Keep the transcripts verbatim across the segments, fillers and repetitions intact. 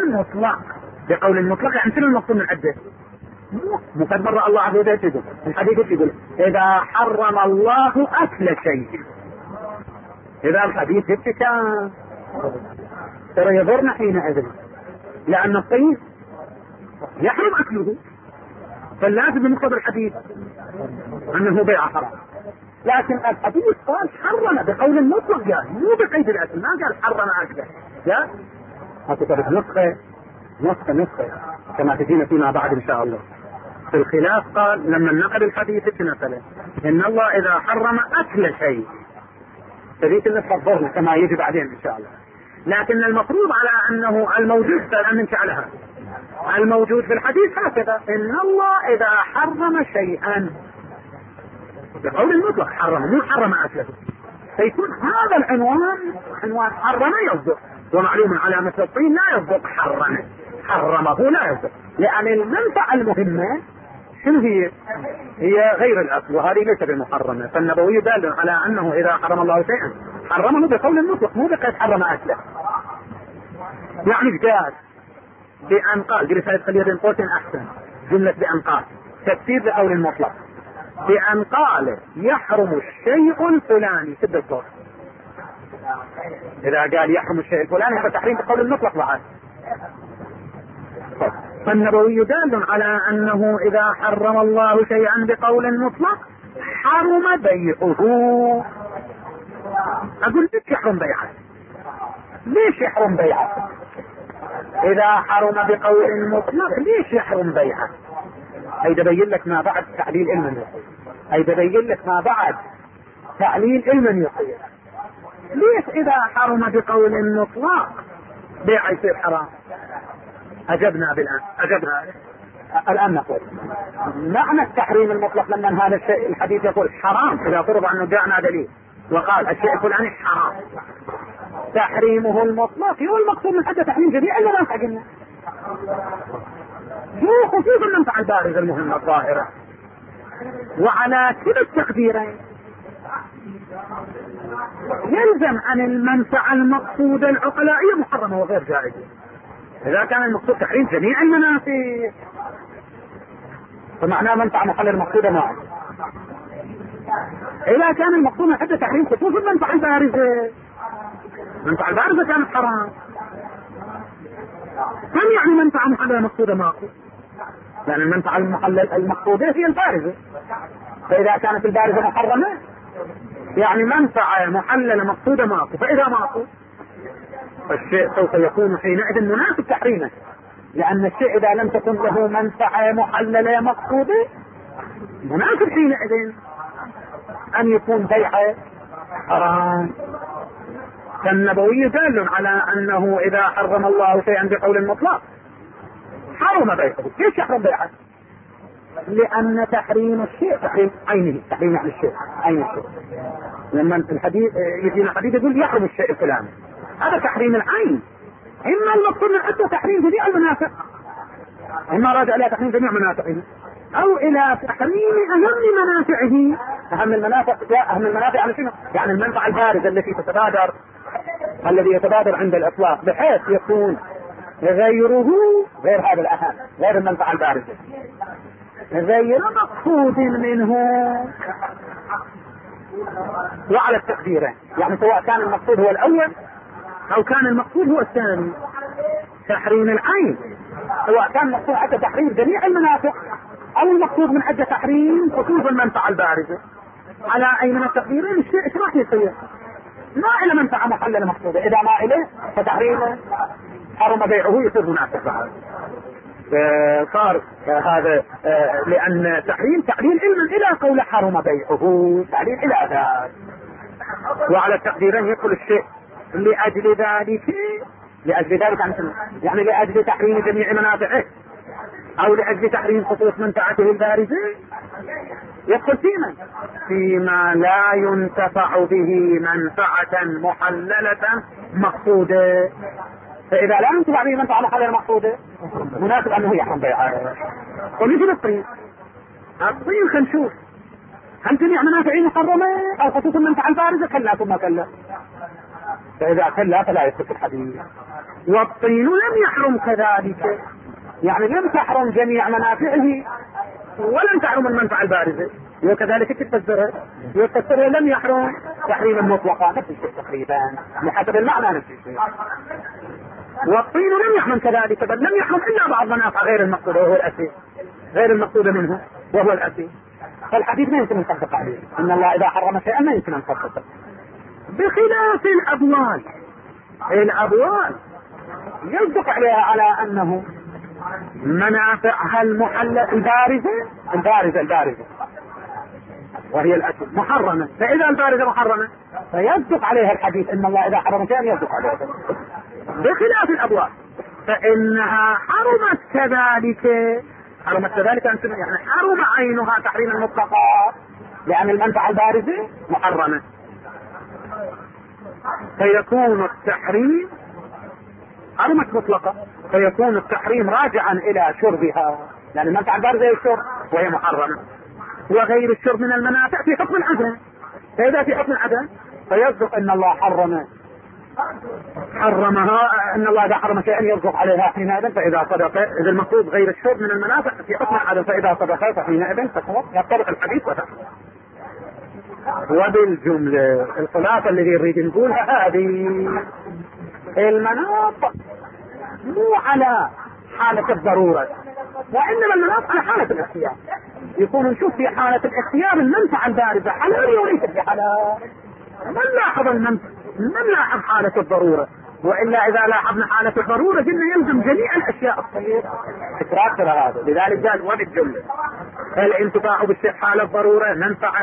المطلق بقول المطلق، يعني شنو المقصود من عده؟ مو قد مر الله عز وجل يقول الحديث يقول إذا حرم الله أكل شيء. إذا الحديث كان ترى يضرنا حينئذ، لأن الطيب يحرم أكله، فاللازم من مقتضى الحديث أنه بيع حرام. لكن الحديث قال حرم بقول المطلق، يعني مو بقيد الأكل، ما قال حرم أكله. لا هتكتب نسخة نسخة نسخة كما تجينا فيما بعد إن شاء الله. في الخلاف قال لما نقل الحديث مثلا إن الله إذا حرم أكل شيء، تريد أن تفضلنا كما يجي بعدين إن شاء الله. لكن المفروض على أنه الموجود فلن ننشأ الموجود في الحديث هكذا، إن الله إذا حرم شيئا بقول المطلق حرم، مو حرم أكله، فيكون هذا العنوان عنوان حرم يصدق، ومعلوم على مثل الطين لا يصدق حرم، حرمه لا يصدق، لأن المنفعة المهمة شنو هي؟ هي غير الأكل، وهذه ليس بمحرمة. فالنبوي دال على أنه إذا حرم الله شيئا حرمه بقول المطلق، مو بقيد حرم أكله. يعني جاء بأن قال برسالة خليل بن قوس أحسن جملة بأن قال تفسير بقول المطلق، بأن قال يحرم الشيء الفلاني سد الصوت. إذا قال يحرم الشيء الفلاني هذا تحريم بقول المطلق بعد. فالنبوي دال على أنه إذا حرم الله شيئا بقول مطلق حرم بيعه. أقول ليش يحرم بيعه؟ ليش يحرم بيعه؟ إذا حرم بقول مطلق ليش يحرم بيعه؟ أي تبين لك ما بعد تعليل علم يصير، أي تبين لك ما بعد تعليل علم يصير. ليش إذا حرم بقول مطلق بيع يصير حرام؟ أجبنا بالآن أجبنا الآن نقول معنى التحريم المطلق لما هذا الشيء الحديث يقول حرام، إذا فرض أنه جاءنا دليل وقال الشيء الفلاني حرام، تحريمه المطلق هو المقصود من حتى تحريم جميع المنافع قلنا، مو خصوصا المنفعة البارزة المهمة الظاهرة. وعلى كلا التقديرين يلزم أن المنفعة المقصودة العقلائية محرمة وغير جائزة. إذا كان المقصود تحريم جميع المنافع فمعناه منفعة محلل مقصودة معه. إذا كان المقصود من حتى تحريم خصوصا المنفعة البارزة، المنفعة البارزة كانت حرام، كم يعني منفعة محللة مقصودة معه؟ لأن المنفعة المحلل المقصودة هي البارزة، فإذا كانت البارزة محرمة يعني منفعة محللة مقصودة معه، فإذا معه فالشيء سوف يكون حينئذ مناسب تحريمه، لأن الشيء إذا لم تكن له منفعة محللة مقصودة مناسب حينئذ أن يكون بيعه حرام. فالنبوي دال على أنه إذا حرم الله شيئا بقول مطلق حرم بيعه. ليش يحرم بيعه؟ لأن تحريم الشيء تحريم عينه، تحريم عن الشيء عين الشيء. لما الحديث يجينا حديث يقول يحرم الشيء الفلاني، هذا تحريم العين. إما المقصود من حتى تحريم جميع المنافع، إما راجع إلى تحريم جميع منافعه أو إلى تحريم أهم منافعه. أهم المنافع أهم المنافع يعني شنو؟ يعني المنفعة البارزة التي تتبادر، الذي يتبادر عند الإطلاق بحيث يكون غيره غير هذا الأهم، غير المنفعة البارزة غير مقصود منه. وعلى التقديرين يعني سواء كان المقصود هو الأول أو كان المقصود هو الثاني. تحريم العين سواء كان المقصود حتى تحريم جميع المنافع أو المقصود من حتى تحريم خصوص المنفعة البارزة. على أي من التقديرين الشيء إيش راح يصير؟ ما إلى منفعة محللة مقصودة، إذا ما إليه فتحريمه حرم بيعه يصير مناسب بعد. صار هذا لأن تحريم تعليل علما إلى قول حرم بيعه، تعليل إلى ذلك. وعلى التقديرين يدخل الشيء لأجل ذلك لأجل ذلك يعني لأجل تحريم جميع منافعه أو لأجل تحريم خصوص منفعته البارزة. يدخل فيما فيما لا ينتفع به منفعة محللة مقصودة. فإذا لا ينتفع به منفعة محللة مقصودة مناسب أنه يحرم بيعه. ومثل الطين، الطين خنشوف هل جميع منافعه محرمة أو خصوص المنفعة البارزة؟ كلا ثم كلا. فإذا كلا فلا يثبت الحديث. والطين لم يحرم كذلك، يعني لم تحرم جميع منافعه ولم تحرم المنفعة البارزة، وكذلك تفسرها وتفسرها لم يحرم تحريما مطلقا، نفس الشيء تقريبا بحسب المعنى نفس الشيء. والطين لم يحرم كذلك، بل لم يحرم الا بعض منافع غير المقصودة وهو الاسير، غير المقصودة منه وهو الاسير. فالحديث ما يمكن نصدق عليه، ان الله اذا حرم شيئا ما يمكن نصدقه. بخلاف الابوال، الابوال يصدق عليها على انه منافعها المحلة البارزة البارزة البارزة وهي الأكل محرمة، فإذا البارزة محرمة فيصدق عليها الحديث ان الله اذا حرم شيئا يصدق عليها. بخلاف الابواب فانها حرمت كذلك، حرمت كذلك يعني حرم عينها تحريما مطلقا، لان المنفعة البارزة محرمة، فيكون التحريم حرمت مطلقة، فيكون التحريم راجعا الى شربها، لان المنفعة البارزة هي الشرب وهي محرمة، وغير الشرب من المنافع في حكم العدم. فإذا في حكم العدم فيصدق ان الله حرم حرمها، ان الله اذا حرم شيئا يصدق عليها حينئذ، فاذا صدق اذا المقصود غير الشرب من المنافع في حكم العدم، فاذا صدق فحينئذ يطلق الحديث وتحكم. وبالجملة الخلاصة اللي نريد نقولها هذه، المناط مو على حالة الضرورة، وإنما المناط على حالة الاختيار. يكون نشوف في حالة الاختيار المنفعة البارزة حلال وليست بحلال، ما نلاحظ المنفعة، ما نلاحظ حالة الضرورة، وإلا إذا لاحظنا حالة الضرورة قلنا يلزم جميع الأشياء الصغيرة تتراكم هذا. لذلك قال وبالجملة الانتفاع بالشيء حالة ضرورة منفعة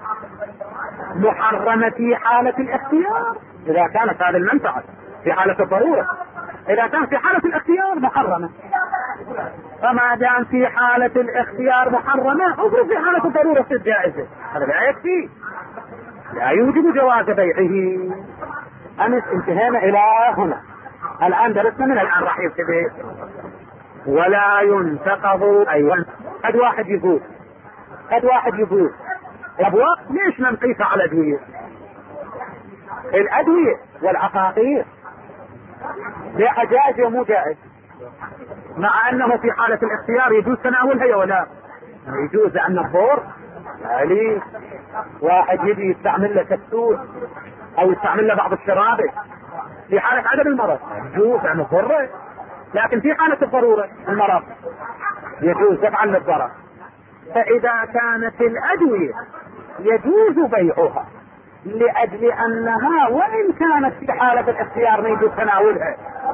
محرمة في حالة الاختيار إذا كانت هذه المنفعة في حالة الضرورة، إذا كان في حالة الاختيار محرمة، فما دام في حالة الاختيار محرمة افرض في حالة الضرورة تصير جائزة، هذا لا يكفي، لا يوجب جواز بيعه. أمس انتهينا إلى هنا، الآن درسنا من الآن راح يبتدئ. ولا ينتقض أيوة. قد واحد يقول قد واحد يقول الأبواب ليش ما نقيسها على الأدوية؟ الأدوية والعقاقير بيعها جائز ومو جائز، مع أنه في حالة الاختيار يجوز تناولها يا ولا يجوز، لأن الضر يعني واحد يجي يستعمل له كبسول أو يستعمل له بعض الشرابة في حالة عدم المرض يجوز عن الضر، لكن في حالة الضرورة المرض يجوز دفعا للضرر. فإذا كانت الأدوية يجوز بيعها لأجل أنها وإن كانت في حالة الاختيار ما يجوز تناولها،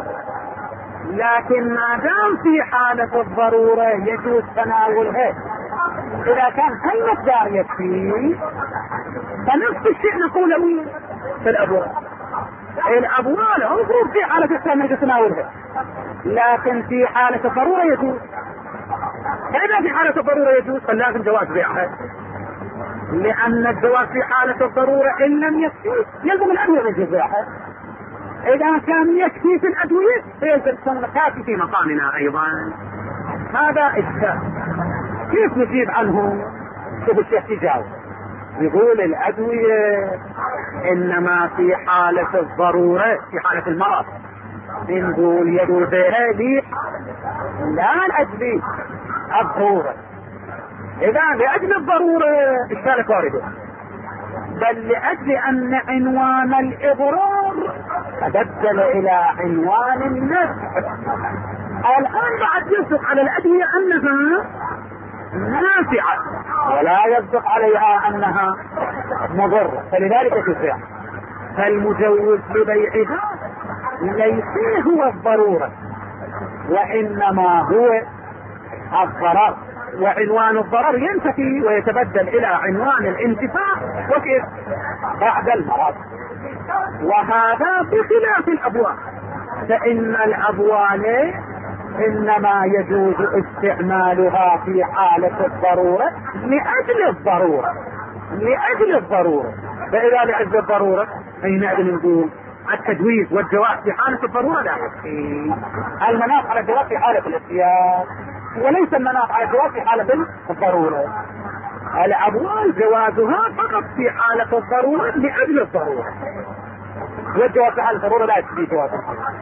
لكن ما دام في حالة الضرورة يجوز تناولها، إذا كان هالمقدار يكفي فنفس الشيء نقوله في الأبوال. الأبوال المفروض في حالة الاختيار ما يجوز تناولها، لكن في حالة الضرورة يجوز. فإذا في حالة الضرورة يجوز فلازم جواز بيعها، لأن الجواز في حالة الضرورة إن لم يكفي يلزم الأدوية يجوز بيعها، إذا كان يكفي في الأدوية فيلزم كافي في مقامنا أيضا. هذا إشكال كيف نجيب عنه؟ شوف الشيخ يجاوب يقول الأدوية إنما في حالة الضرورة، في حالة المرض نقول يجوز بيعها لي لا لأجل الضرورة، إذا لأجل الضرورة إشكالك واردة، بل لأجل أن عنوان الإضرار تبدل إلى عنوان النفع. الآن بعد يصدق على الأدوية أنها نافعة ولا يصدق عليها أنها مضرة، فلذلك تبيع. فالمجوز لبيعها ليس هو الضرورة وإنما هو الضرر، وعنوان الضرر ينتفي ويتبدل إلى عنوان الانتفاع وكيف بعد المرض. وهذا بخلاف الأبوال، فإن الأبوال إنما يجوز استعمالها في حالة الضرورة لأجل الضرورة لأجل الضرورة فإذا لأجل الضرورة حينئذ نقول التجويز والجواز في حالة الضرورة لا يكفي. المناط على الجواز في حالة الاختيار وليس المناط على الجواز في حالة الضرورة. الأبوال جوازها فقط في حالة الضرورة لأجل الضرورة، والجواز في حالة الضرورة لا يكفي جوازها.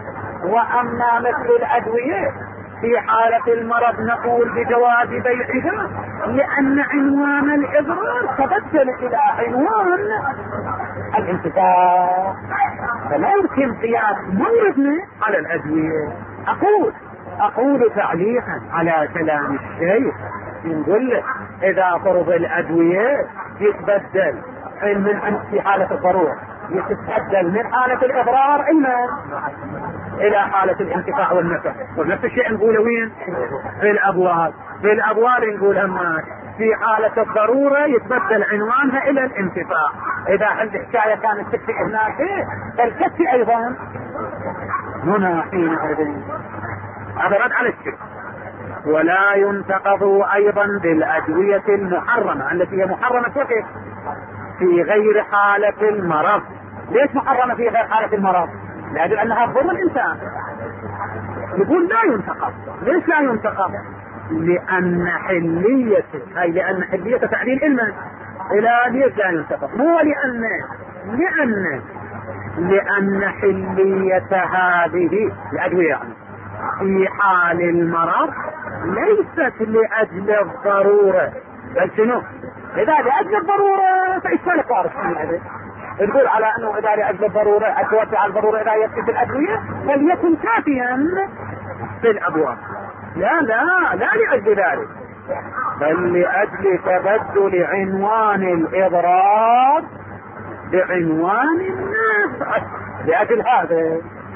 وأما مثل الأدوية في حالة المرض نقول بجواز بيعها، لأن عنوان الإضرار تبدل إلى عنوان الانتفاع، فلا يمكن قياس موردنا على الأدوية. أقول أقول تعليقا على كلام الشيخ، نقول لك إذا فرض الأدوية يتبدل من في حالة الضرورة، يتبدل من حالة الإضرار إلى إلى حالة الانتفاع والنفع، ونفس الشيء نقوله وين؟ في الأبواب. في الأبواب نقول هما في حالة الضرورة يتبدل عنوانها إلى الانتفاع. إذا الحكاية كانت تكفي هناك فالكفي أيضا هنا حينئذ. هذا رد على الشيء. ولا ينتقض أيضا بالأدوية المحرمة التي هي محرمة فقط في غير حالة المرض. ليش محرمة في غير حالة المرض؟ لأجل أنها تضر الإنسان. يقول لا ينتقض. ليش لا ينتقض؟ لأن حلية أي لأن حلية تعديل علما. إلى ليش لا ينتقض؟ مو لأن لأن لأن حلية هذه الأدوية يعني في حال المرض ليست لأجل الضرورة، بل شنو؟ إذا لأجل الضرورة فإشكال فارغ من هذا. نقول على أنه إذا لأجل الضرورة التوسع على الضرورة إذا يكفي الأدوية فليكن كافيا في الأبواب. لا لا لا لأجل ذلك، بل لأجل تبدل عنوان الإضرار بعنوان النفع. لأجل هذا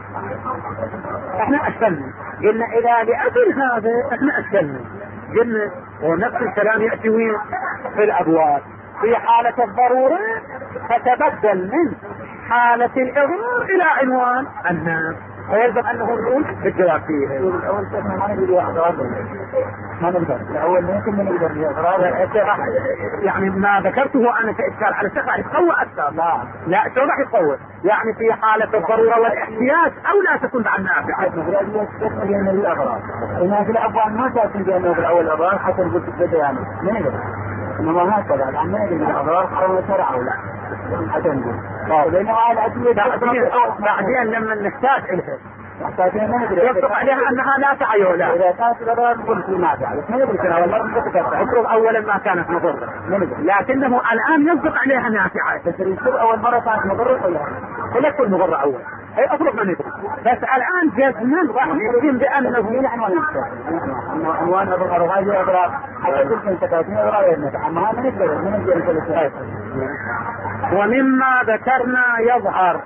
احنا أشكلنا، قلنا إذا لأجل هذا احنا أشكلنا قلنا، ونفس الكلام يأتي وين؟ في الأبواب. في حالة الضرورة فتبدل من حالة الإضرار إلى عنوان النفع، ويلزم أنه نقول بالجواب فيه. الأول ما نقول واحد ما نقدر الأول ممكن ما نقدر يعني ما ذكرته أنا كإشكال على الشيخ راح يتقوى أكثر. لا لا شو راح يتقوى؟ يعني في حالة الضرورة والاحتياج أو لا تكون بعد نافعة. بين الأضرار هناك الأبواب ما تأتي بأنه في الأول الأضرار حتى نقول بدأ يعني ما نقدر إنما هكذا الآن ما نقدر الأضرار أو شرع أو لا حتى نقول. بعدين لما نحتاج إلها يصدق عليها أنها لا تعيولا. إذا كانت الأضرار تكون في نافعة بس ما ندري كنا والله افرض أولا ما كانت مضرة لكنه الآن يصدق عليها نافعة. بس يصير أول مرة كانت مضرة ولا ولا تكون مضرة أول أي أفرض ما ندري. بس الآن جزما راح نحكم بأنه من عنوان عنوان أضرار هذه أضرار حتى تلك تكاتين أضرار النفع. أما هذا نقدر من نقدر. ومما ذكرنا يظهر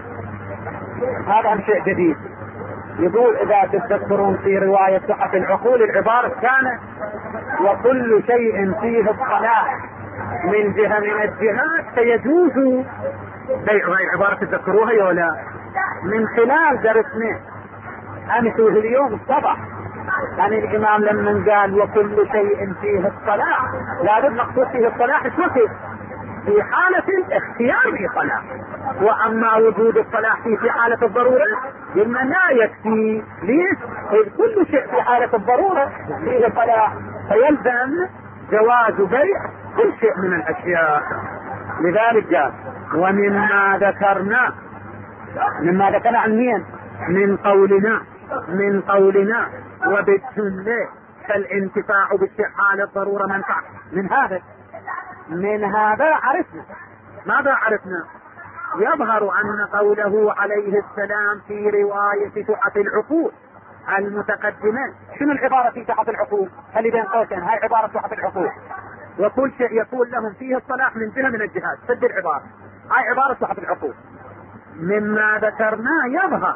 هذا شيء جديد. يقول إذا تتذكرون في رواية تحف العقول العبارة كانت وكل شيء فيه الصلاح من جهة من الجهات فيجوز بيعها. العبارة تتذكروها ولا؟ من خلال درسنا أمس اليوم الصبح عن الإمام لما قال وكل شيء فيه الصلاح لابد مقصود فيه الصلاح الشكل في حالة الاختيار في صلاح. وأما وجود الصلاح في حالة الضرورة قلنا لا يكفي. ليش؟ كل شيء في حالة الضرورة فيه صلاح فيلزم جواز بيع كل شيء من الأشياء. لذلك قال ومما ذكرنا مما ذكرنا عن مين؟ من قولنا من قولنا وبالجملة فالانتفاع بالشيء الضرورة منفع. من هذا من هذا عرفنا ماذا عرفنا؟ يظهر أن قوله عليه السلام في رواية تحف العقول المتقدمة. شنو العبارة في تحف العقول؟ خلي بين قوسين هاي عبارة تحف العقول. وكل شيء يكون لهم فيه الصلاح من جهة من الجهات. سد العبارة هاي عبارة تحف العقول. مما ذكرناه يظهر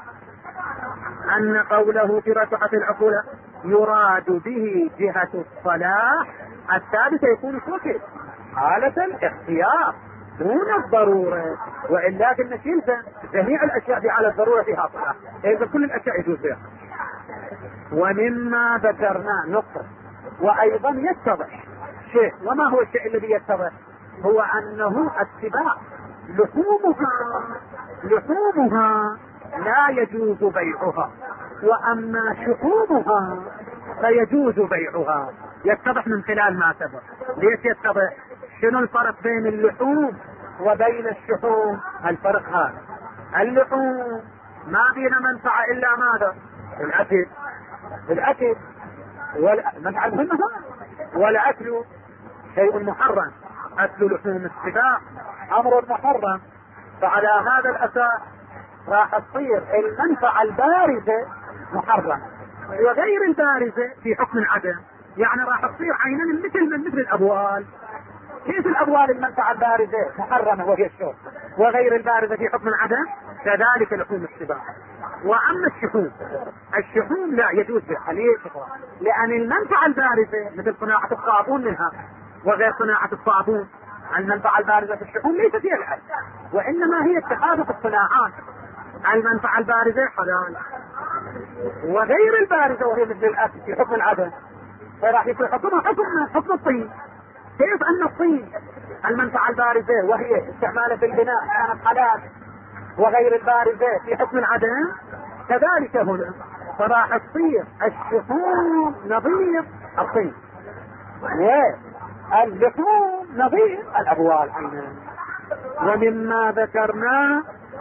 أن قوله في تحف العقول يراد به جهة الصلاح الثابتة يكون كفر حالة الاختيار دون الضرورة. وإلا كنا شيلتا جميع الأشياء في حالة الضرورة فيها صلاح. إذا كل الأشياء يجوز فيها. ومما ذكرنا نقطة وأيضا يتضح شيء. وما هو الشيء الذي يتضح؟ هو أنه اتباع لحومها لحومها لا يجوز بيعها، وأما شحومها فيجوز بيعها. يتضح من خلال ما سبق. ليش يتضح؟ شنو الفرق بين اللحوم وبين الشحوم؟ الفرق هذا اللحوم ما فينا منفعة إلا ماذا؟ الأكل الأكل والمنفعة المهمة والأكل شيء محرم، أكل لحوم السباع أمر محرم. فعلى هذا الأساس راح تصير المنفعة البارزة محرم وغير البارزة في حكم العدم. يعني راح تصير عينا مثل من مثل الأبوال. كيف الأبوال المنفعة البارزة محرمة وهي الشرب، وغير البارزة في حكم العدم كذلك لحوم السباع. وأما الشحوم الشحوم لا يجوز بها. ليه؟ لأن المنفعة البارزة مثل صناعة الصابون منها وغير صناعة الصابون، المنفعة البارزة في الشحوم ليست هي الأكل، وإنما هي اتخاذ الصناعات. المنفعة البارزة حلال وغير البارزة وهي مثل الأكل في حكم العدم، فراح يكون حكمها حكم حكم الطين. كيف أن الطين المنفعة البارزة وهي استعمالها في البناء كانت حلال وغير البارزة في حكم العدم كذلك هنا، فراح تصير الشحوم نظير الطين واللحوم نظير الأبوال عينا. ومما ذكرناه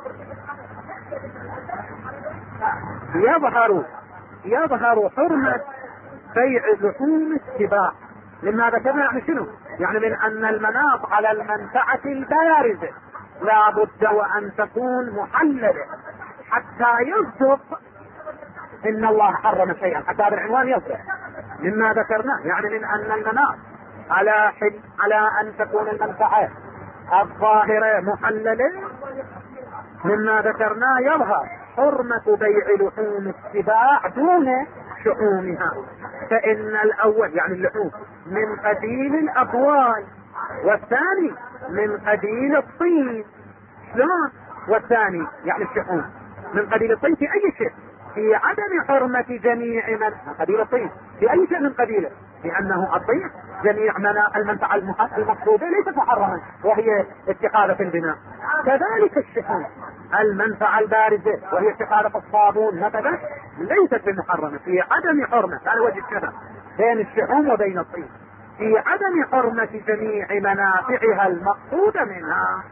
يظهر يظهر حرمة بيع لحوم السباع. مما ذكرنا يعني شنو؟ يعني من أن المناط على المنفعة البارزة لا بد وأن تكون محللة حتى يصدق إن الله حرم شيئا، حتى هذا العنوان يصدق. مما ذكرنا يعني من أن المناط على حل على أن تكون المنفعة الظاهرة محللة. مما ذكرنا يظهر حرمة بيع لحوم السباع دون شحومها، فإن الأول يعني اللحوم من قبيل الأبوال والثاني من قبيل الطين. شلون؟ والثاني يعني الشحوم من قبيل الطين في أي شيء، في عدم حرمة جميع من قبيل الطين في أي شيء من قبيله، لأنه الطين جميع المنفعة المقصودة ليست محرمة وهي اتخاذة البناء. كذلك الشحوم المنفعة البارزة وهي اتخاذة الصابون مثلا ليست بمحرمة في عدم حرمة. هذا وجه الشبه بين الشحوم وبين الطين، في عدم حرمة جميع منافعها المقصودة منها.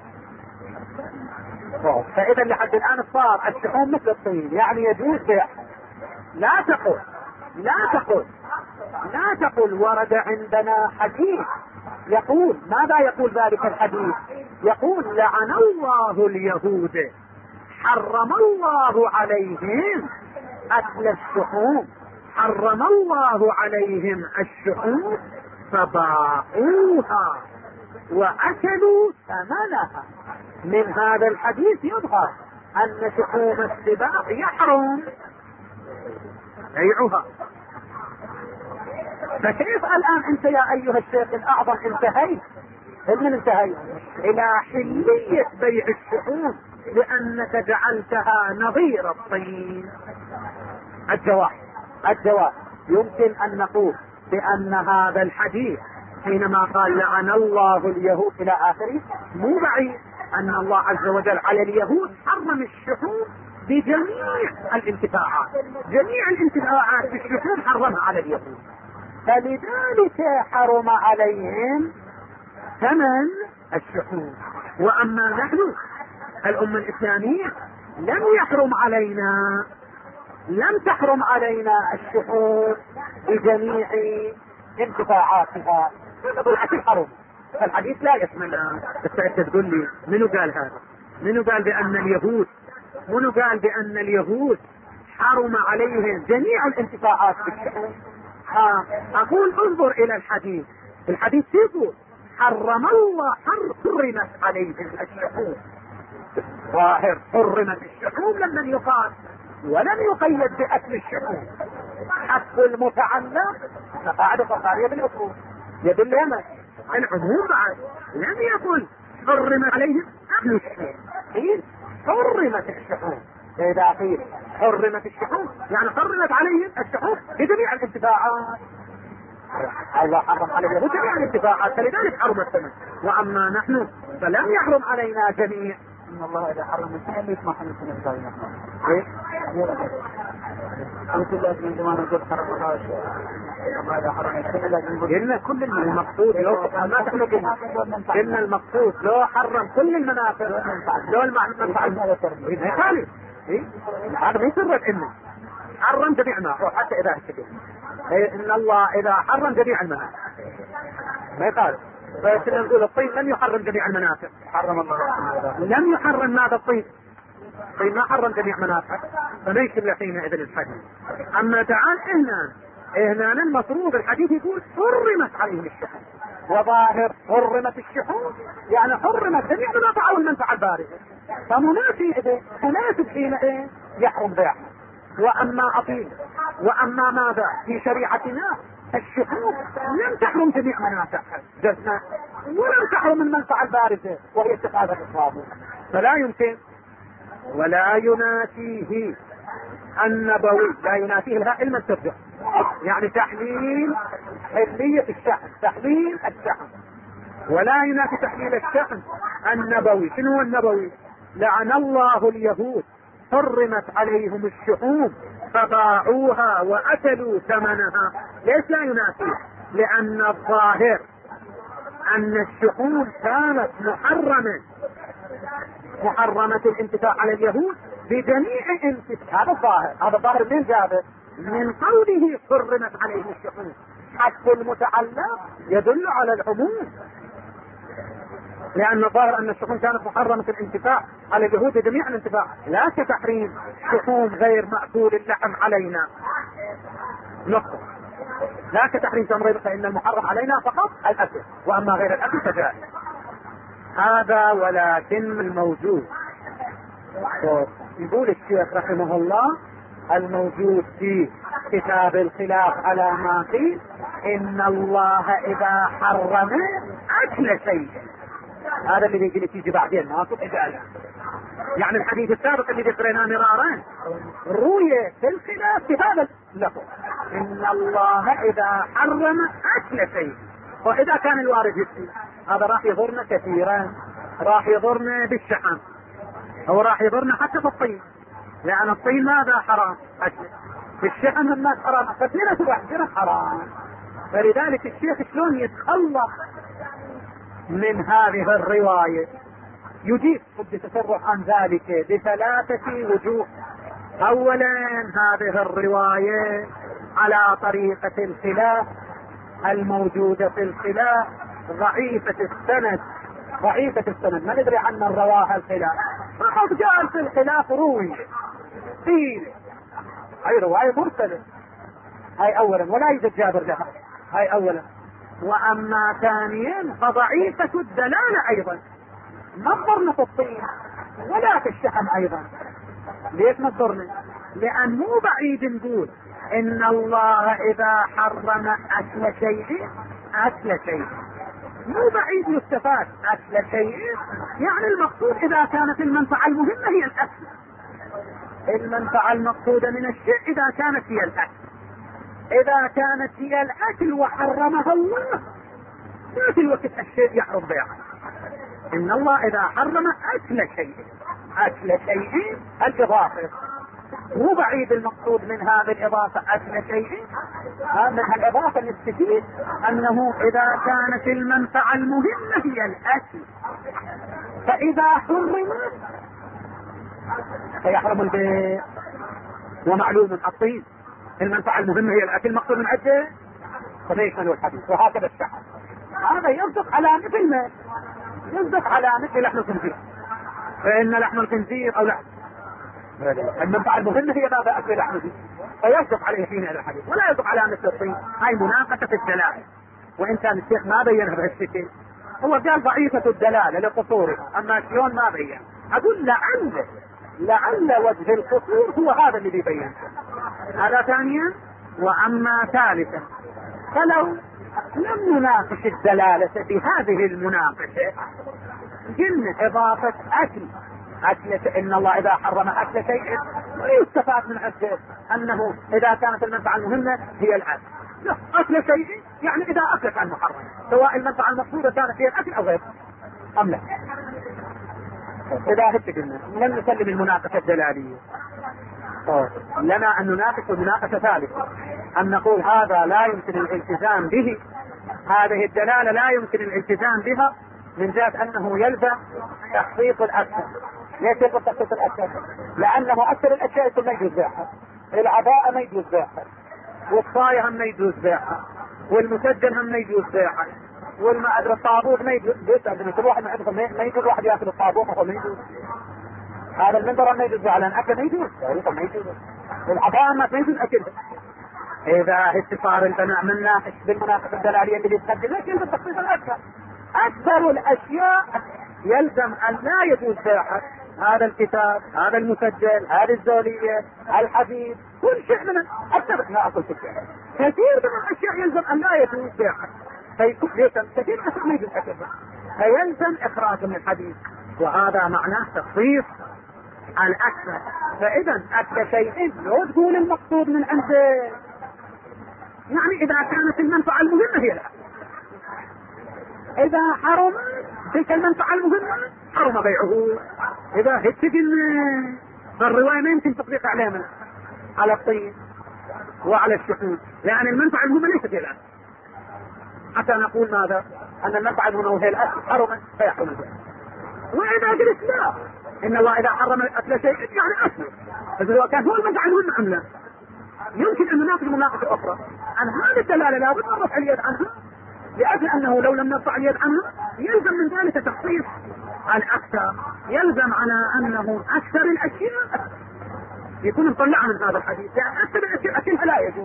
فإذا لحد الآن صار الشحوم مثل الطين، يعني يجوز بيع. لا تقل لا تقل لا تقل ورد عندنا حديث يقول. ماذا يقول ذلك الحديث؟ يقول لعن الله اليهود حرم الله عليهم أكل الشحوم، حرم الله عليهم الشحوم فباعوها وأكلوا ثمنها. من هذا الحديث يظهر أن شحوم السباع يحرم بيعها. فكيف الآن أنت يا أيها الشيخ الأعظم انتهيت من انتهيت إلى حلية بيع الشحوم لأنك جعلتها نظير الطين؟ الجواب الجواب يمكن أن نقول بأن هذا الحديث حينما قال لعن الله اليهود إلى آخره مو بعيد أن الله عز وجل على اليهود حرم الشحوم بجميع الانتفاعات. جميع الانتفاعات في الشحوم حرمها على اليهود، فلذلك حرم عليهم ثمن الشحوم. وأما نحن الأمة الإسلامية لم يحرم علينا لم تحرم علينا الشحوم بجميع انتفاعاتها، بالعكس حرم. فالحديث لا يشملها. بس انت تقول لي منو قال هذا؟ منو قال بأن اليهود منو قال بأن اليهود حرم عليهم جميع الانتفاعات بالشحوم؟ ها أقول انظر إلى الحديث. الحديث يقول حرم الله حرمت عليهم الشحوم. ظاهر حرمت الشحوم لم يقال ولم يقيد بأكل الشحوم. حق المتعلق قاعدة فقارية بالأصول يدل يمس العموم بعد. لم يقل حرمت عليهم أكل الشحوم، قيل حرمت الشحوم. إذا قيل حرمت الشحوم يعني حرمت عليهم الشحوم بجميع الانتفاعات. الله حرم عليهم جميع الانتفاعات فلذلك حرم الثمن. وأما نحن فلم يحرم علينا جميع. إن الله إذا حرم الثمن يسمح من الثمن. إيه؟ قلت الله من زمان الجد حرم الله الله إذا حرم الثمن لازم إن كل المقصود لو ما تحمل إن المقصود لو حرم كل المنافع لو المنفعة إذا خالي إيه؟ هذا ما يسر الإنه حرم جميع الماء، حتى إذا هكذا إيه؟ إن الله إذا حرم جميع الماء ما يقال. فكنا نقول الطين لم يحرم جميع المنافع، حرم الله لم يحرم ماذا الطين، الطين ما حرم جميع منافع، فليس إلا حينئذ الحديث. أما تعال إهنان إهنان المفروض الحديث يقول حرمت عليهم الشحوم، وظاهر حرمت الشحوم يعني حرمت جميع المنافع والمنفعة الباردة، فمنافي إذا مناسب حينئذ يحرم بيعه. وأما أطيل وأما ماذا في شريعتنا الشحوم لم تحرم جميع منافع جزنا، ولم تحرم المنفعة الباردة وهي اتخاذ الإصابة، فلا يمكن. ولا ينافيه النبوي، لا ينافيه لها علم الترجع، يعني تحليل حلية الشحن، تحليل الشحن، ولا ينافي تحليل الشحن النبوي. شنو هو النبوي؟ لعن الله اليهود حرمت عليهم الشحوم فباعوها وأكلوا ثمنها. ليش لا ينافي؟ لأن الظاهر أن الشحوم كانت محرمة محرمة الانتفاع على اليهود بجميع انتفاع. هذا الظاهر، هذا الظاهر من جابه من قوله حرمت عليهم الشحوم، حتى المتعلق يدل على العموم، لأن الظاهر أن الشحوم كانت محرمة الانتفاع على اليهود بجميع الانتفاع، لا كتحريم شحوم غير مأكول اللحم علينا نقطة، لا كتحريم تمر، فإن المحرم علينا فقط الأكل، وأما غير الأكل فجائز. هذا ولكن الموجود يقول الشيخ رحمه الله الموجود في كتاب الخلاف على ما قيل إن الله إذا حرم أكل شيء، هذا اللي يجي تيجي بعدين ما في إجازة. يعني الحديث السابق اللي ذكرناه مرارا روي في الخلاف في هذا اللفظ إن الله إذا حرم أكل شيء. وإذا كان الوارد يسي هذا راح يضرنا كثيرا، راح يضرنا بالشحم، أو راح يضرنا حتى في الطين، لأن الطين ماذا حرام أكله، في الشحم الناس حرام، فاثنين تبعثنا حرام. فلذلك الشيخ شلون يتخلص من هذه الرواية؟ يجيب قد تصرح عن ذلك بثلاثة وجوه. أولا هذه الرواية على طريقة الخلاف الموجودة في الخلاف ضعيفة السند، ضعيفة السند ما ندري عن من رواها الخلاف، فقد جاء في الخلاف روي قيل، هاي رواية مرسلة، هاي أولا، ولا يوجد جابر لها، هاي أولا. وأما ثانيا فضعيفة الدلالة أيضا، نظرنا في الطين ولا في الشحم أيضا. ليش نظرنا؟ لأن مو بعيد نقول إن الله إذا حرم أكل شيء أكل شيء، مو بعيد يستفاد أكل شيء، يعني المقصود إذا كانت المنفعة المهمة هي الأكل، المنفعة المقصودة من الشيء إذا كانت هي الأكل، إذا كانت هي الأكل وحرمها الله ما في الوقت الشيء يحرم بيعه. إن الله إذا حرم أكل شيء، أكل شيء الإضافة، مو بعيد المقصود من هذه الإضافة أكل شيء، هذه الإضافة نستفيد أنه إذا كانت المنفعة المهمة هي الأكل، فإذا حرم فيحرم البيع. ومعلوم الطين المنفعة المهمة هي الأكل، مقصود من عده فليشمل الحديث. وهكذا الشحم، هذا يصدق على مثل ما يصدق على مثل لحم الخنزير، فإن لحم الخنزير أو لحم المنفعة المهمة هي ماذا؟ أكل لحم الخنزير، فيصدق عليه حين هذا الحديث، ولا يصدق على مثل الطين. هاي مناقشة في الدلالة، وإن كان الشيخ ما بينها بهالشكل، هو قال ضعيفة الدلالة لقصوره، أما شلون ما بين. أقول لعل لعل وجه القصور هو هذا اللي بيبين هذا. ثانيا وأما ثالثا فلو لم نناقش الدلالة في هذه المناقشة قلنا إضافة أكل أكل إن الله إذا حرم أكل شيء ويستفاد من أكله أنه إذا كانت المنفعة المهمة هي الأكل. لا، أكل شيء يعني إذا أكلت عن محرم، سواء المنفعة المقصودة كانت هي الأكل أو غير أم لا. إذا هتقلنا لن نسلم المناقشة الدلالية، لنا أن نناقش مناقشة ثالثة، أن نقول هذا لا يمكن الالتزام به، هذه الدلالة لا يمكن الالتزام بها من جهة أنه يلزم تحقيق الأكثر، ليش يلبس تخصيص الأكثر؟ لأنه أكثر الأشياء يكون ما يجوز بيعها. العباءة ما يجوز بيعها، والصاية هم ما يجوز بيعها، والمسجل هم ما يجوز بيعها، والما أدري الطابوق ما يجوز بيعها. كل واحد ما يجوز واحد يأكل الطابوق وهو ما يجوز. هذا المنبر ما يجوز بيعها لأن أكل ما يجوز، ما يجوز. العباءة ما يجوز أكلها. إذا استفار البناء من ناحية بالمناسبة الدلالية اللي بتقدم لك يلزم تخصيص الأكثر. أكثر الأشياء يلزم أن لا يجوز بيعها. هذا الكتاب، هذا المسجل، هذه الزولية، الحديث، كل شيء من أكثر. لا أقول كل شيء، كثير من الأشياء يلزم أن لا يجوز بيعها. فيلزم كثير من الأشياء ما يجوز أكلها، فيلزم إخراج من الحديث، وهذا معناه تخصيص الأكثر. فإذا أكثر شيء لو تقول المقصود من عنده، يعني إذا كانت المنفعة المهمة هي الأكثر. إذا حرم تلك المنفعة المهمة حرم بيعه. إذا هتجن فالرواية ما يمكن تطبيق عليها على الطين وعلى الشحون، لأن المنفعة المهمة ليست هي الأكثر. حتى نقول ماذا؟ أن المنفعة المهمة هي الأكثر حرم فيحرم البيع. وإذا قلت لا، إن الله إذا حرم أكل شيء يعني أكله، فإذا كان هو المنفعة المهمة أم لا؟ يمكن أن نناقش مناقشة أخرى عن هذه الدلالة لابد أن نرفع اليد عنها، لأجل أنه لو لم نرفع اليد عنها يلزم من ذلك تخصيص الأكثر. يلزم على أنه أكثر الأشياء يكون مطلع من هذا الحديث، يعني أكثر الأشياء أكلها لا يجوز.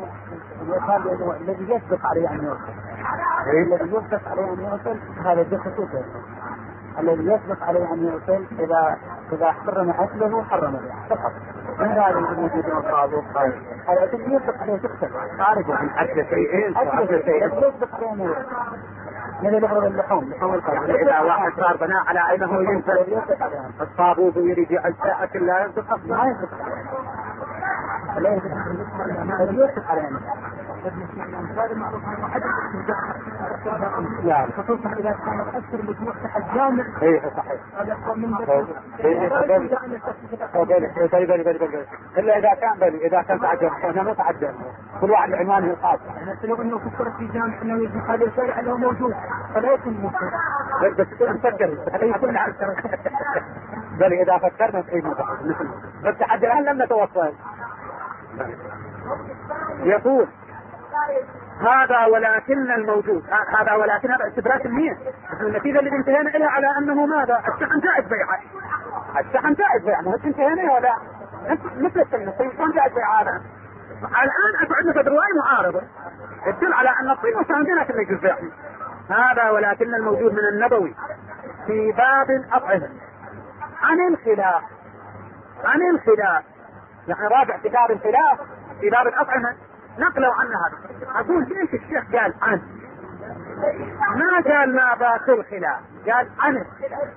الذي يسبق عليه أن يوصل، الذي يسبق عليه أن يوصل هذا بخصوصه. الذي يسبق عليه أن يوصل إذا إذا حرم أكله حرم بيعه فقط. من هذا الموجود من الصادق هذا الذي يسبق عليه تكتب خارج عن أكل شيئين أكل شيئين يسبق عليه من الأغراض اللحوم لحوم القلب. إذا واحد صار بناء على أنه ينفع الصابوب ويريد يعزى أكل لا ينفع أصلا، ما يسبق لا يسبق عليه. هذا معروف عن حد يعني خصوصا إذا كان أكثر مجموع تحت جامع. إيه صحيح. هذا أقوى من ذلك. بلي بلي بلي بلي إلا إذا كان بلي إذا كان تعجب إحنا ما تعجب كل واحد عنوانه الخاص. مثل إنه فكرت في جامع إنه يجي هذا الشيء أنه موجود فلا يكون ممكن. بس نفكر يكون عسكر. بلي إذا فكرنا في شيء مثل بس حد الآن لم نتوصل. يقول هذا ولكن الموجود هذا ولكن هذا استدراك النية. النتيجة اللي انتهينا إليها على أنه ماذا؟ الشحن جائز بيعه. الشحن جائز بيعه مو انتهينا ولا مثل السنة الطين جائز بيعه. هذا الآن أتعدنا رواية معارضة تدل على أن الطين وساندنا كما يجوز بيعه. هذا ولكن الموجود من النبوي في باب الأطعمة عن الخلاف عن الخلاف يعني رابع كتاب الخلاف في باب الأطعمة نقلوا عنها. أقول ليش الشيخ قال عن؟ ما قال ما باك الخلاف، قال عن الخلاف.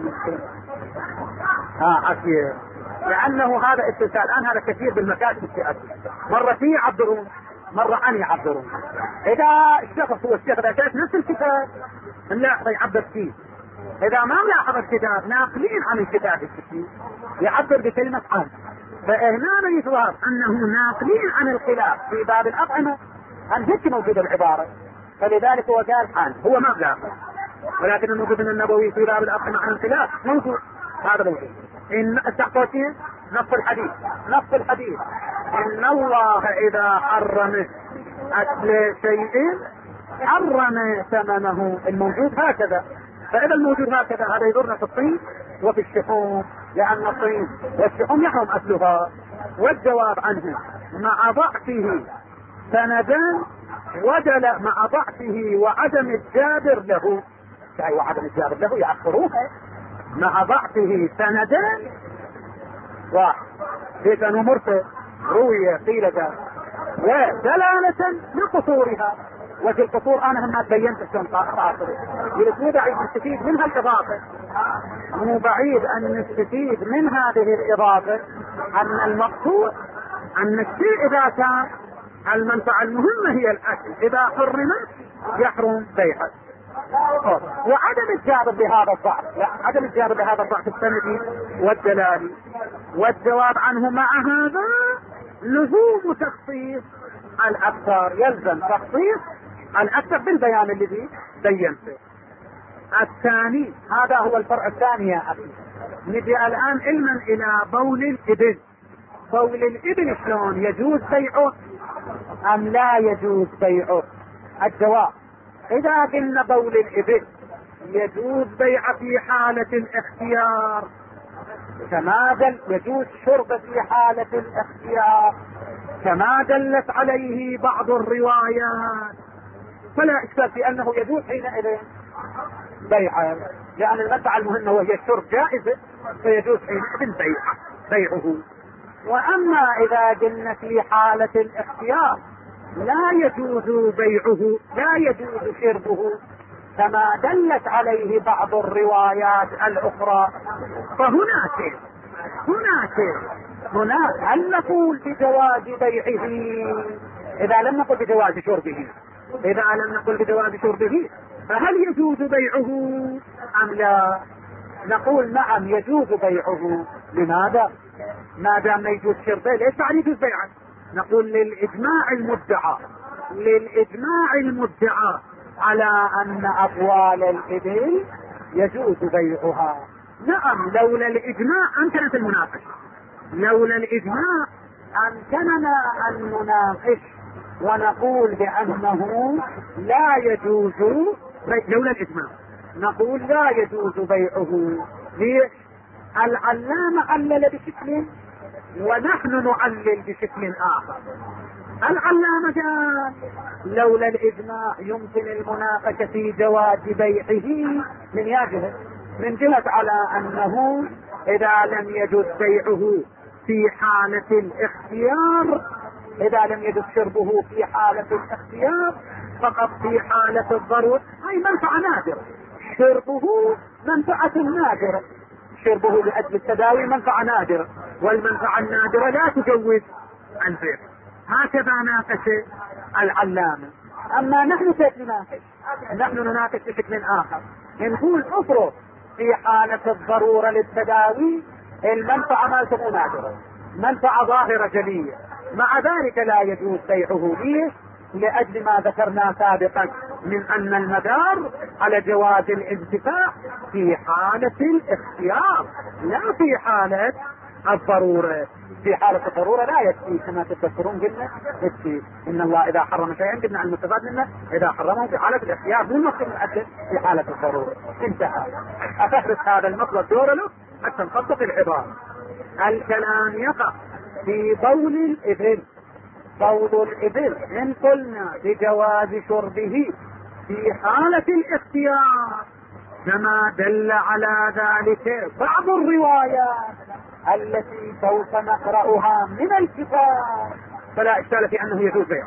ها أكيد لأنه هذا استثناء. الآن هذا كثير بالمكاتب السياسية، مرة فيه يعبرون مرة عن يعبرون. إذا الشخص هو الشيخ إذا كانت نفس الكتاب نلاحظ يعبر فيه، إذا ما ملاحظ الكتاب ناقلين عن الكتاب الكثير يعبر بكلمة عن. فهنا يظهر أنه ناقلين عن الخلاف في باب الأطعمة عن هيك موجود العبارة، فلذلك هو قال عن. هو ما قال ولكن الموجود من النبوي في باب الأطعمة عن الخلاف موجود. هذا موجود. إن التحقيقين نص الحديث نص الحديث إن الله إذا حرم أكل شيء حرم ثمنه. الموجود هكذا. فإذا الموجود هكذا هذا يضرنا في الطين وفي الشحوم، لأن الطين والشحوم يحرم أكلها. والجواب عنه مع ضعفه سندان ودل مع ضعفه وعدم الجابر له. أي وعدم الجابر له يعقروها مع ضعفه سندان واحد في كانوا مرسل روية قيلة ودلالة لقصورها. وفي القصور انا هم بينت شلون قاصر يريد بعيد نستفيد منها الاضافه. مو بعيد ان نستفيد من هذه الاضافه ان المقصود ان الشيء اذا كان المنفعه المهمه هي الاكل اذا حرمت يحرم بيعه. وعدم الجابر بهذا الضعف لا عدم الجابر بهذا الضعف السندي والدلالي. والجواب عنه مع هذا لزوم تخصيص الاكثر. يلزم تخصيص الأكثر بالبيان الذي بينته. الثاني هذا هو الفرع الثاني يا أخي. نجي الآن علما إلى بول الإبل. بول الإبل شلون يجوز بيعه أم لا يجوز بيعه؟ الجواب: إذا قلنا بول الإبل يجوز بيع في حالة الاختيار، كما دل يجوز شرب في حالة الاختيار كما دلت عليه بعض الروايات، فلا إشكال في أنه يجوز حينئذ بيعه، لأن المنفعة المهمة وهي الشرب جائزة، فيجوز حينئذ بيعه بيعه. وأما إذا قلنا في حالة الاختيار لا يجوز بيعه لا يجوز شربه كما دلت عليه بعض الروايات الأخرى، فهناك هناك هناك هل نقول بجواز بيعه؟ إذا لم نقل بجواز شربه إذا لم نقل بجواز شربه فهل يجوز بيعه أم لا؟ نقول نعم يجوز بيعه. لماذا؟ ما دام يجوز شربه ليس يعني يجوز بيعه. نقول للإجماع المدعى للإجماع المدعى على أن أبوال الإبل يجوز بيعها. نعم لولا الإجماع أمكنت المناقشة، لولا الإجماع أمكننا أن نناقش ونقول بأنه لا يجوز بيع. لولا الإجماع نقول لا يجوز بيعه. ليش؟ العلامة علل بشكل ونحن نعلل بشكل آخر. العلامة قال لولا الإجماع يمكن المناقشة في جواز بيعه من جهة من جهة على أنه إذا لم يجوز بيعه في حالة الاختيار إذا لم يجوز شربه في حالة الاختيار فقط في حالة الضرورة، أي منفعة نادرة. شربه منفعة نادرة، شربه لأجل التداوي منفعة نادرة، والمنفعة النادرة لا تجوز البيع. هكذا ناقش العلامة. أما نحن كيف نناقش؟ نحن نناقش بشكل آخر، نقول افرض في حالة الضرورة للتداوي المنفعة ما تكون نادرة، منفعة ظاهرة جلية، مع ذلك لا يجوز بيعه. ليه؟ لأجل ما ذكرنا سابقا من أن المدار على جواز الانتفاع في حالة الاختيار لا في حالة الضرورة. في حالة الضرورة لا يكفي كما تذكرون قلنا يكفي إن الله إذا حرم شيئا قلنا عن المستفاد منه إذا حرمه في حالة الاختيار مو المقصود من في حالة الضرورة. انتهى. أفهرس هذا المطلب دور له حتى نخطط العبارة. الكلام يقع في بول الإبل. بول الإبل إن قلنا بجواز شربه في حالة الاختيار كما دل على ذلك بعض الروايات التي سوف نقرأها من الكتاب فلا إشكال في أنه يجوز بيعه.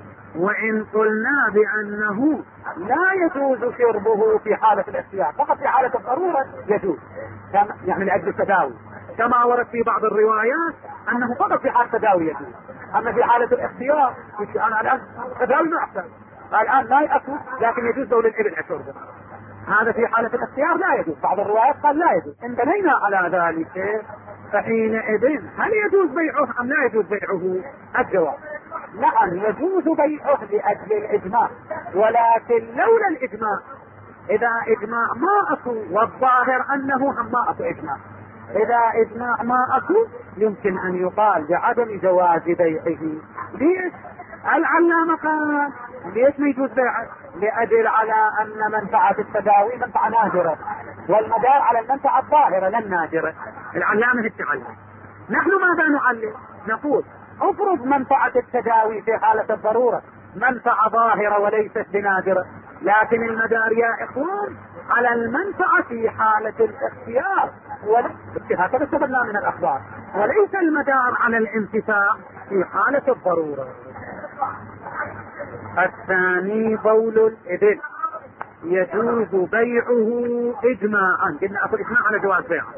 وإن قلنا بأنه لا يجوز شربه في حالة الاختيار فقط في حالة الضرورة يجوز، يعني لأجل التداوي، كما ورد في بعض الروايات أنه فقط في حالة التداوي يجوز، أما في حالة الاختيار أنا الآن تداوي ما أحسن الآن لا يأكل لكن يجوز دول الإبل شربه، هذا في حالة الاختيار لا يجوز. بعض الروايات قال لا يجوز. إن بنينا على ذلك فحينئذ هل يجوز بيعه أم لا يجوز بيعه؟ الجواب نعم يجوز بيعه لأجل الإجماع، ولكن لولا الإجماع إذا إجماع ما أكو والظاهر أنه هم ما أكو إجماع، إذا إجماع ما أكو يمكن أن يقال بعدم جواز بيعه. ليش؟ العلامة قال ليش ما يجوز بيعه؟ لأدل على أن منفعة التداوي منفعة نادرة والمدار على المنفعة الظاهرة لا النادرة. العلامة التعلم. نحن ماذا نعلم؟ نقول افرض منفعة التداوي في حالة الضرورة منفعة ظاهرة وليست بنادرة، لكن المدار يا إخوان على المنفعة في حالة الاختيار هكذا استفدنا من الأخبار، وليس المدار على الانتفاع في حالة الضرورة. الثاني بول الإبل يجوز بيعه إجماعا. قلنا أقول إجماع على جواز بيعه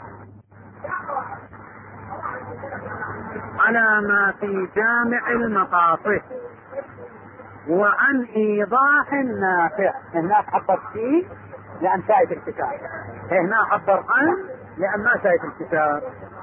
على ما في جامع المقاصد وعن إيضاح نافع. هناك عبر فيه لأن شايف الكتاب، هنا عبر عن لأن ما شايف الكتاب.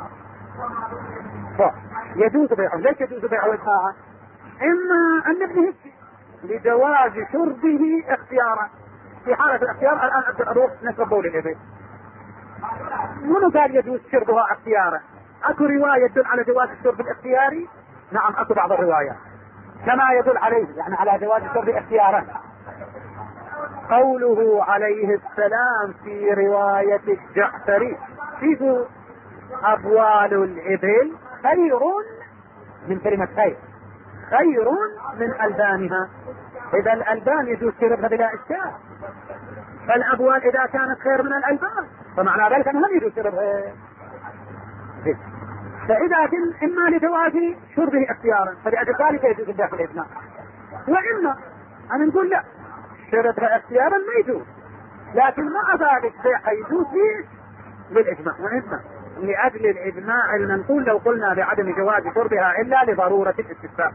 يجوز بيعه. ليش يجوز بيعه إجماعا؟ إما أن نبني لجواز شربه اختيارا في حالة الاختيار. الآن أبدأ أروح نشرب بول الإبل منو قال يجوز شربها اختيارا؟ اكو رواية تدل على جواز الشرب الاختياري؟ نعم اكو بعض الروايات كما يدل عليه يعني على جواز الشرب اختيارا. قوله عليه السلام في رواية الجعفري فيه أبوال الإبل خير من كلمة خير، خير من ألبانها. إذا الألبان يجوز شربها بلا إشكال، فالأبوال إذا كانت خير من الألبان فمعنى ذلك أنه لم يجوز شربها. فإذا كان إما لجواز شربه اختيارا فلأجل ذلك يجوز الداخل الإجماع، وإما أن نقول لا شربها اختيارا ما يجوز، لكن مع ذلك يجوز فيه للإجماع، وإما لأجل الإجماع المنقول لو قلنا بعدم جواز شربها إلا لضرورة الاستثناء.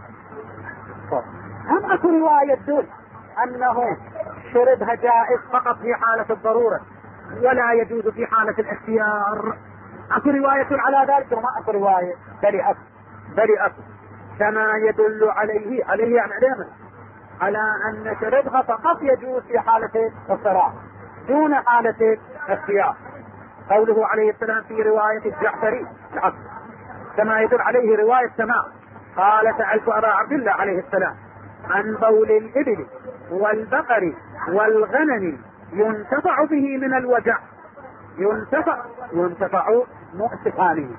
هم أكو رواية تدل أنه شربها جائز فقط في حالة الضرورة ولا يجوز في حالة الاختيار. أكو رواية على ذلك وما أكو رواية بل أكو بل أكو كما يدل عليه عليه يعني علينا على أن شربها فقط يجوز في حالة الصراع دون حالة الاختيار. قوله عليه السلام في رواية الجعفري العصر كما يدل عليه رواية سماع قال سألت أبا عبد الله عليه السلام عن بول الإبل والبقر والغنم ينتفع به من الوجع. ينتفع ينتفع مؤسفانه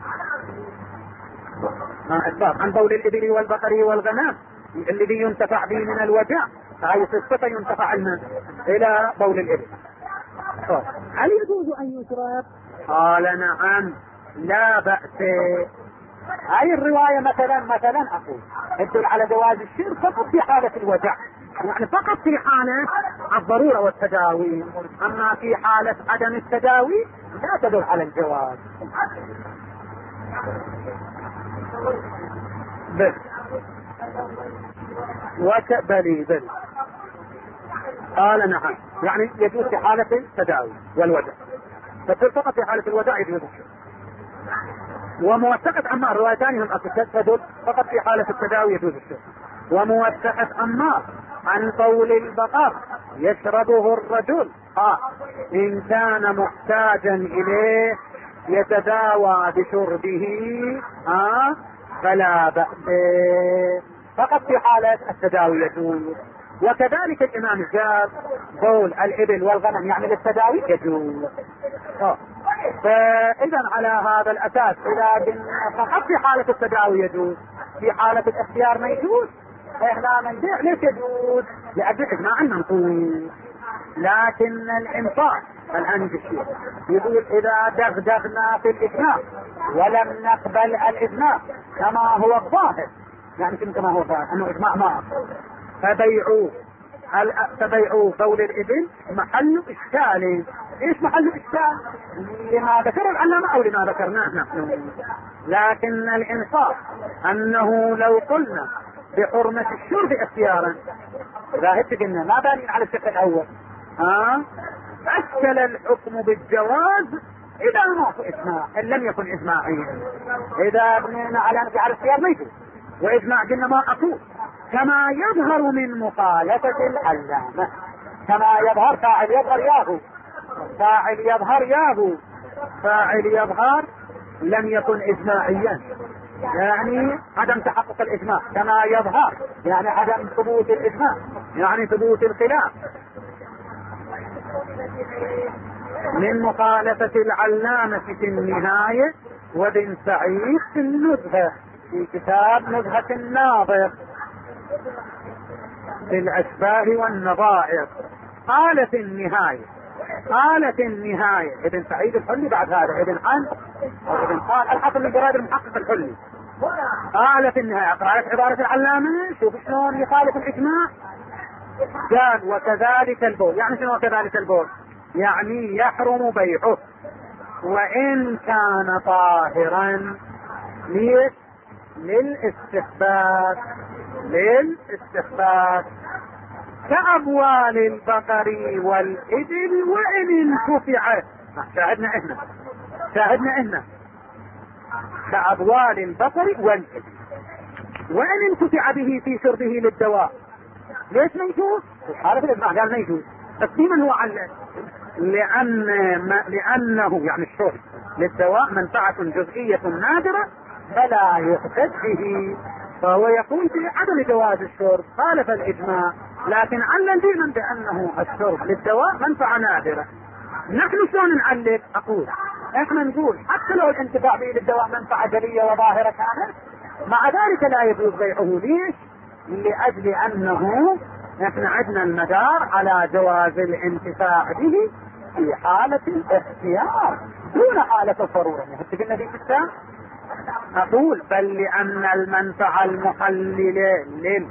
عن بول الإبل والبقر والغنم الذي ينتفع به من الوجع، هذه الصفة ينتفع إلى بول الإبل. هل يجوز أن يشرب؟ قال نعم لا بأس. هاي الرواية مثلا مثلا أقول تدل على جواز الشرب فقط في حالة الوجع، يعني فقط في حالة الضرورة والتداوي، أما في حالة عدم التداوي لا تدل على الجواز. بل وكبلي بل قال نعم يعني يجوز في حالة التداوي والوجع، فتصير فقط في حالة الوجع يجوز الشرب. وموثقة عمار رواية ثانية هم تدل فقط في حالة التداوي يجوز الشرب. وموثقة عمار عن بول البقر يشربه الرجل آه إن كان محتاجا إليه يتداوى بشربه آه فلا بأس، فقط في حالة التداوي يجوز. وكذلك الإمام جاب بول الإبل والغنم يعني للتداوي يجوز. آه. فإذا على هذا الأساس إذا فقط في حالة التداوي يجوز، في حالة الاختيار ما يجوز، فإحنا من بيع ليش يجوز؟ لأجل إجماع المنقول. لكن الإنصاف الآن الشيء يقول إذا دغدغنا في الإجماع ولم نقبل الإجماع كما هو الظاهر، يعني كما هو الظاهر أنه إجماع ما فبيعوا فبيعوا بول الإبل محل إشكال. إيش محل إشكال؟ لما ذكر العلامة أو لما ذكرناه نحن. لكن الإنصاف أنه لو قلنا بحرمة الشرب اختيارا ذاهبت قلنا ما بانين على الشق الأول ها أشكل الحكم بالجواز إذا ما في إجماع إن لم يكن إجماعيا. إذا بنينا على على الاختيار ما يجوز، وإجماع قلنا ما أقول كما يظهر من مخالفة العلامة، كما يظهر فاعل يظهر ياهو فاعل يظهر ياهو فاعل يظهر لم يكن إجماعيا يعني عدم تحقق الإجماع، كما يظهر يعني عدم ثبوت الإجماع يعني ثبوت الخلاف. من مخالفة العلامة في النهاية وابن سعيد في النزهة في كتاب نزهة الناظر في الأشباه والنظائر قال في النهاية قال في النهاية ابن سعيد الحلي بعد هذا ابن عن أو ابن قال الحافظ الجراد المحقق الحلي قال في النهاية قرأت عبارة العلامة شوف شلون يخالف الإجماع. قال وكذلك البول يعني شنو وكذلك البول؟ يعني يحرم بيعه وإن كان طاهرا ليش؟ للاستخبار للاستخبار كأبوال البقر والإبل وإن انتفع. شاهدنا إحنا شاهدنا إحنا كأبوال البقر والإبل وإن انتفع به في شربه للدواء. ليش ما يجوز؟ في حالة الإجماع قال ما يجوز، بس في من هو علل لأن ما لأنه يعني الشرب للدواء منفعة جزئية نادرة فلا يقتد به، فهو يقول في عدم جواز الشرب خالف الإجماع، لكن علل دينا بأنه الشرب للدواء منفعة نادرة. نحن شلون نعلل؟ أقول احنا نقول حتى لو الانتفاع به للدواء منفعة جلية وظاهرة كانت، مع ذلك لا يجوز بيعه. ليش؟ لأجل أنه احنا عندنا المدار على جواز الانتفاع به في حالة الاختيار دون حالة الضرورة. هل قلنا دي في أقول بل لأن المنفعة المحللة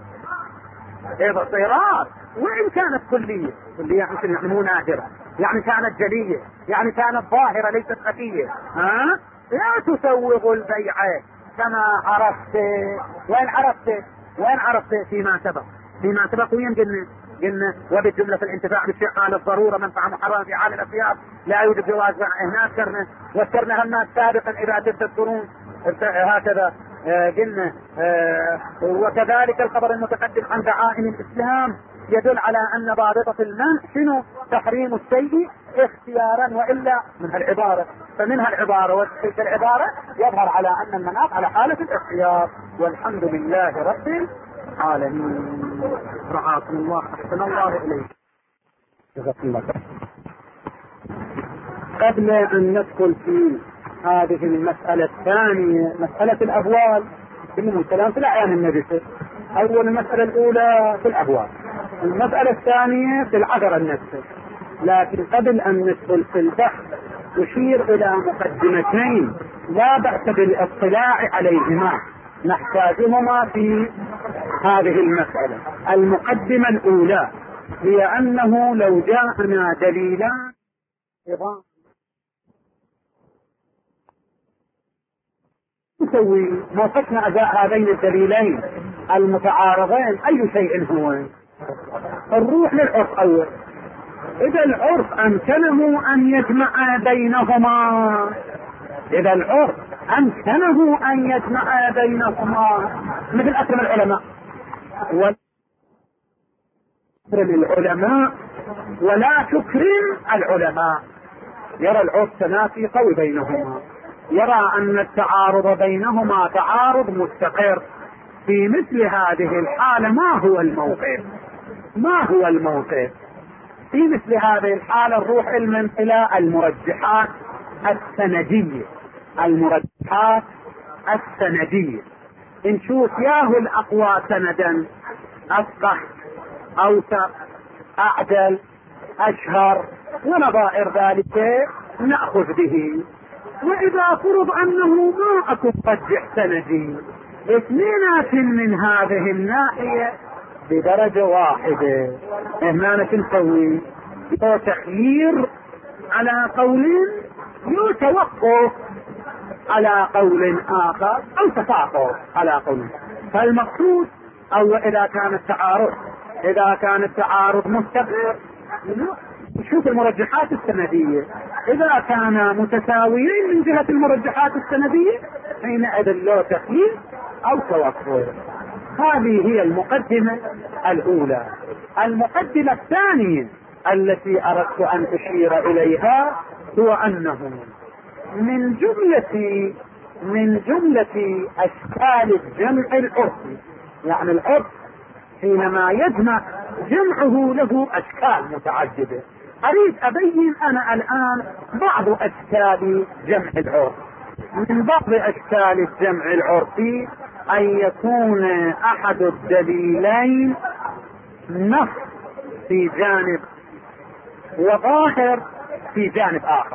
للاضطرار وإن كانت كلية، كلية يعني مو نادرة، يعني كانت جلية، يعني كانت ظاهرة ليست خفية، ها لا تسوغ البيع كما عرفت. وين عرفت؟ وين عرفت؟ فيما سبق. فيما سبق وين قلنا؟ قلنا وبالجملة في الانتفاع بالشيء قال الضرورة منفعة محرمة في حال الأخيار لا يوجد جواز. هنا ذكرنا وذكرنا هنا سابقا إذا تذكرون هكذا قلنا آه وكذلك الخبر المتقدم عن دعائم الإسلام يدل على أن ضابطة المنع شنو؟ تحريم الشيء اختيارا، وإلا من العبارة فمنها العبارة وتلك العبارة يظهر على أن المناط على حالة الاختيار. والحمد لله رب العالمين. رعاكم الله، أحسن الله إليك. قبل أن ندخل في هذه المسألة الثانية مسألة الأبوال من كلام في الأعيان النجسة. أول المسألة الأولى في الأبوال، المسألة الثانية في العذر النجسة. لكن قبل أن ندخل في البحث أشير إلى مقدمتين لا بأس بالاطلاع عليهما نحتاجهما في هذه المسألة. المقدمة الأولى هي أنه لو جاءنا دليلان نسوي موقفنا أزاء هذين الدليلين المتعارضين أي شيء هو. نروح للعرف أول. إذا العرف أمكنه أن يجمع بينهما، إذا العرف أمكنه أن يجمع بينهما مثل أكرم العلماء وأكرم العلماء ولا تكرم العلماء، يرى العرف تنافي قوي بينهما، يرى أن التعارض بينهما تعارض مستقر. في مثل هذه الحالة ما هو الموقف؟ ما هو الموقف؟ في مثل هذه الحالة نروح إلى المرجحات السندية. المرجحات السندية نشوف ياهو الأقوى سندا، أفقه، أوثق، أعدل، أشهر ونظائر ذلك نأخذ به. وإذا فرض أنه ما أكون مرجح سندي اثنينات من هذه الناحية بدرجة واحدة، هنا نسوي يو تخيير على قول يو توقف على قول آخر أو تفاقم على قول. فالمقصود أو إذا كان التعارض إذا كان التعارض مستقر نشوف المرجحات السندية، إذا كان متساويين من جهة المرجحات السندية حينئذ له تخيير أو توقف. هذه هي المقدمة الأولى. المقدمة الثانية التي أردت أن أشير إليها هو أنه من جملة من جملة أشكال الجمع العرفي، يعني العرف حينما يجمع جمعه له أشكال متعددة. أريد أبين أنا الآن بعض أشكال جمع العرف. من بعض أشكال الجمع العرفي أن يكون أحد الدليلين نص في جانب وظاهر في جانب آخر،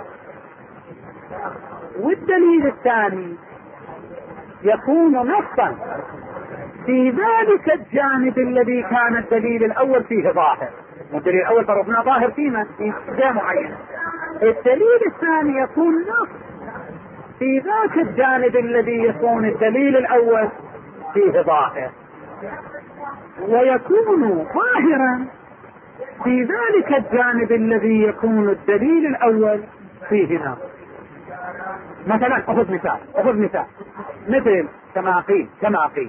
والدليل الثاني يكون نصا في ذلك الجانب الذي كان الدليل الأول فيه ظاهر. والدليل الأول فرضنا ظاهر فيما في جهة معينة، الدليل الثاني يكون نص في ذاك الجانب الذي يكون الدليل الأول فيه ظاهر، ويكون ظاهرا في ذلك الجانب الذي يكون الدليل الأول فيه نص. مثلا أخذ مثال أخذ مثال مثل كما قيل كما قيل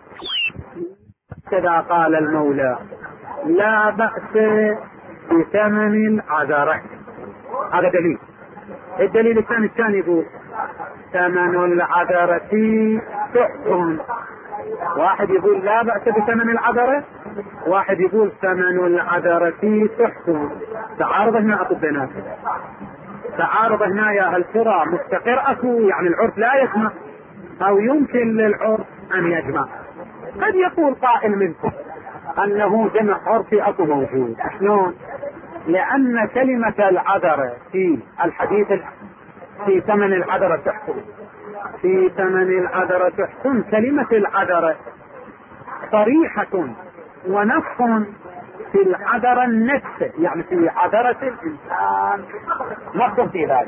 كذا قال المولى لا بأس بثمن العذرة. هذا دليل. الدليل الثاني الثاني يقول ثمن العذرة سحت. واحد يقول لا بأس بثمن العذرة، واحد يقول ثمن العذرة سحت. تعارض هنا أكو بيناتهم، تعارض هنا. يا هل ترى مستقر أكو؟ يعني العرف لا يجمع أو يمكن للعرف أن يجمع. قد يقول قائل منكم أنه جمع عرفي أكو موجود. شلون؟ لأن كلمة العذرة في الحديث في ثمن العذرة تحكم، في ثمن العذرة تحكم، كلمة العذرة صريحة ونص في العذرة النفس، يعني في عذرة الإنسان نص في ذلك،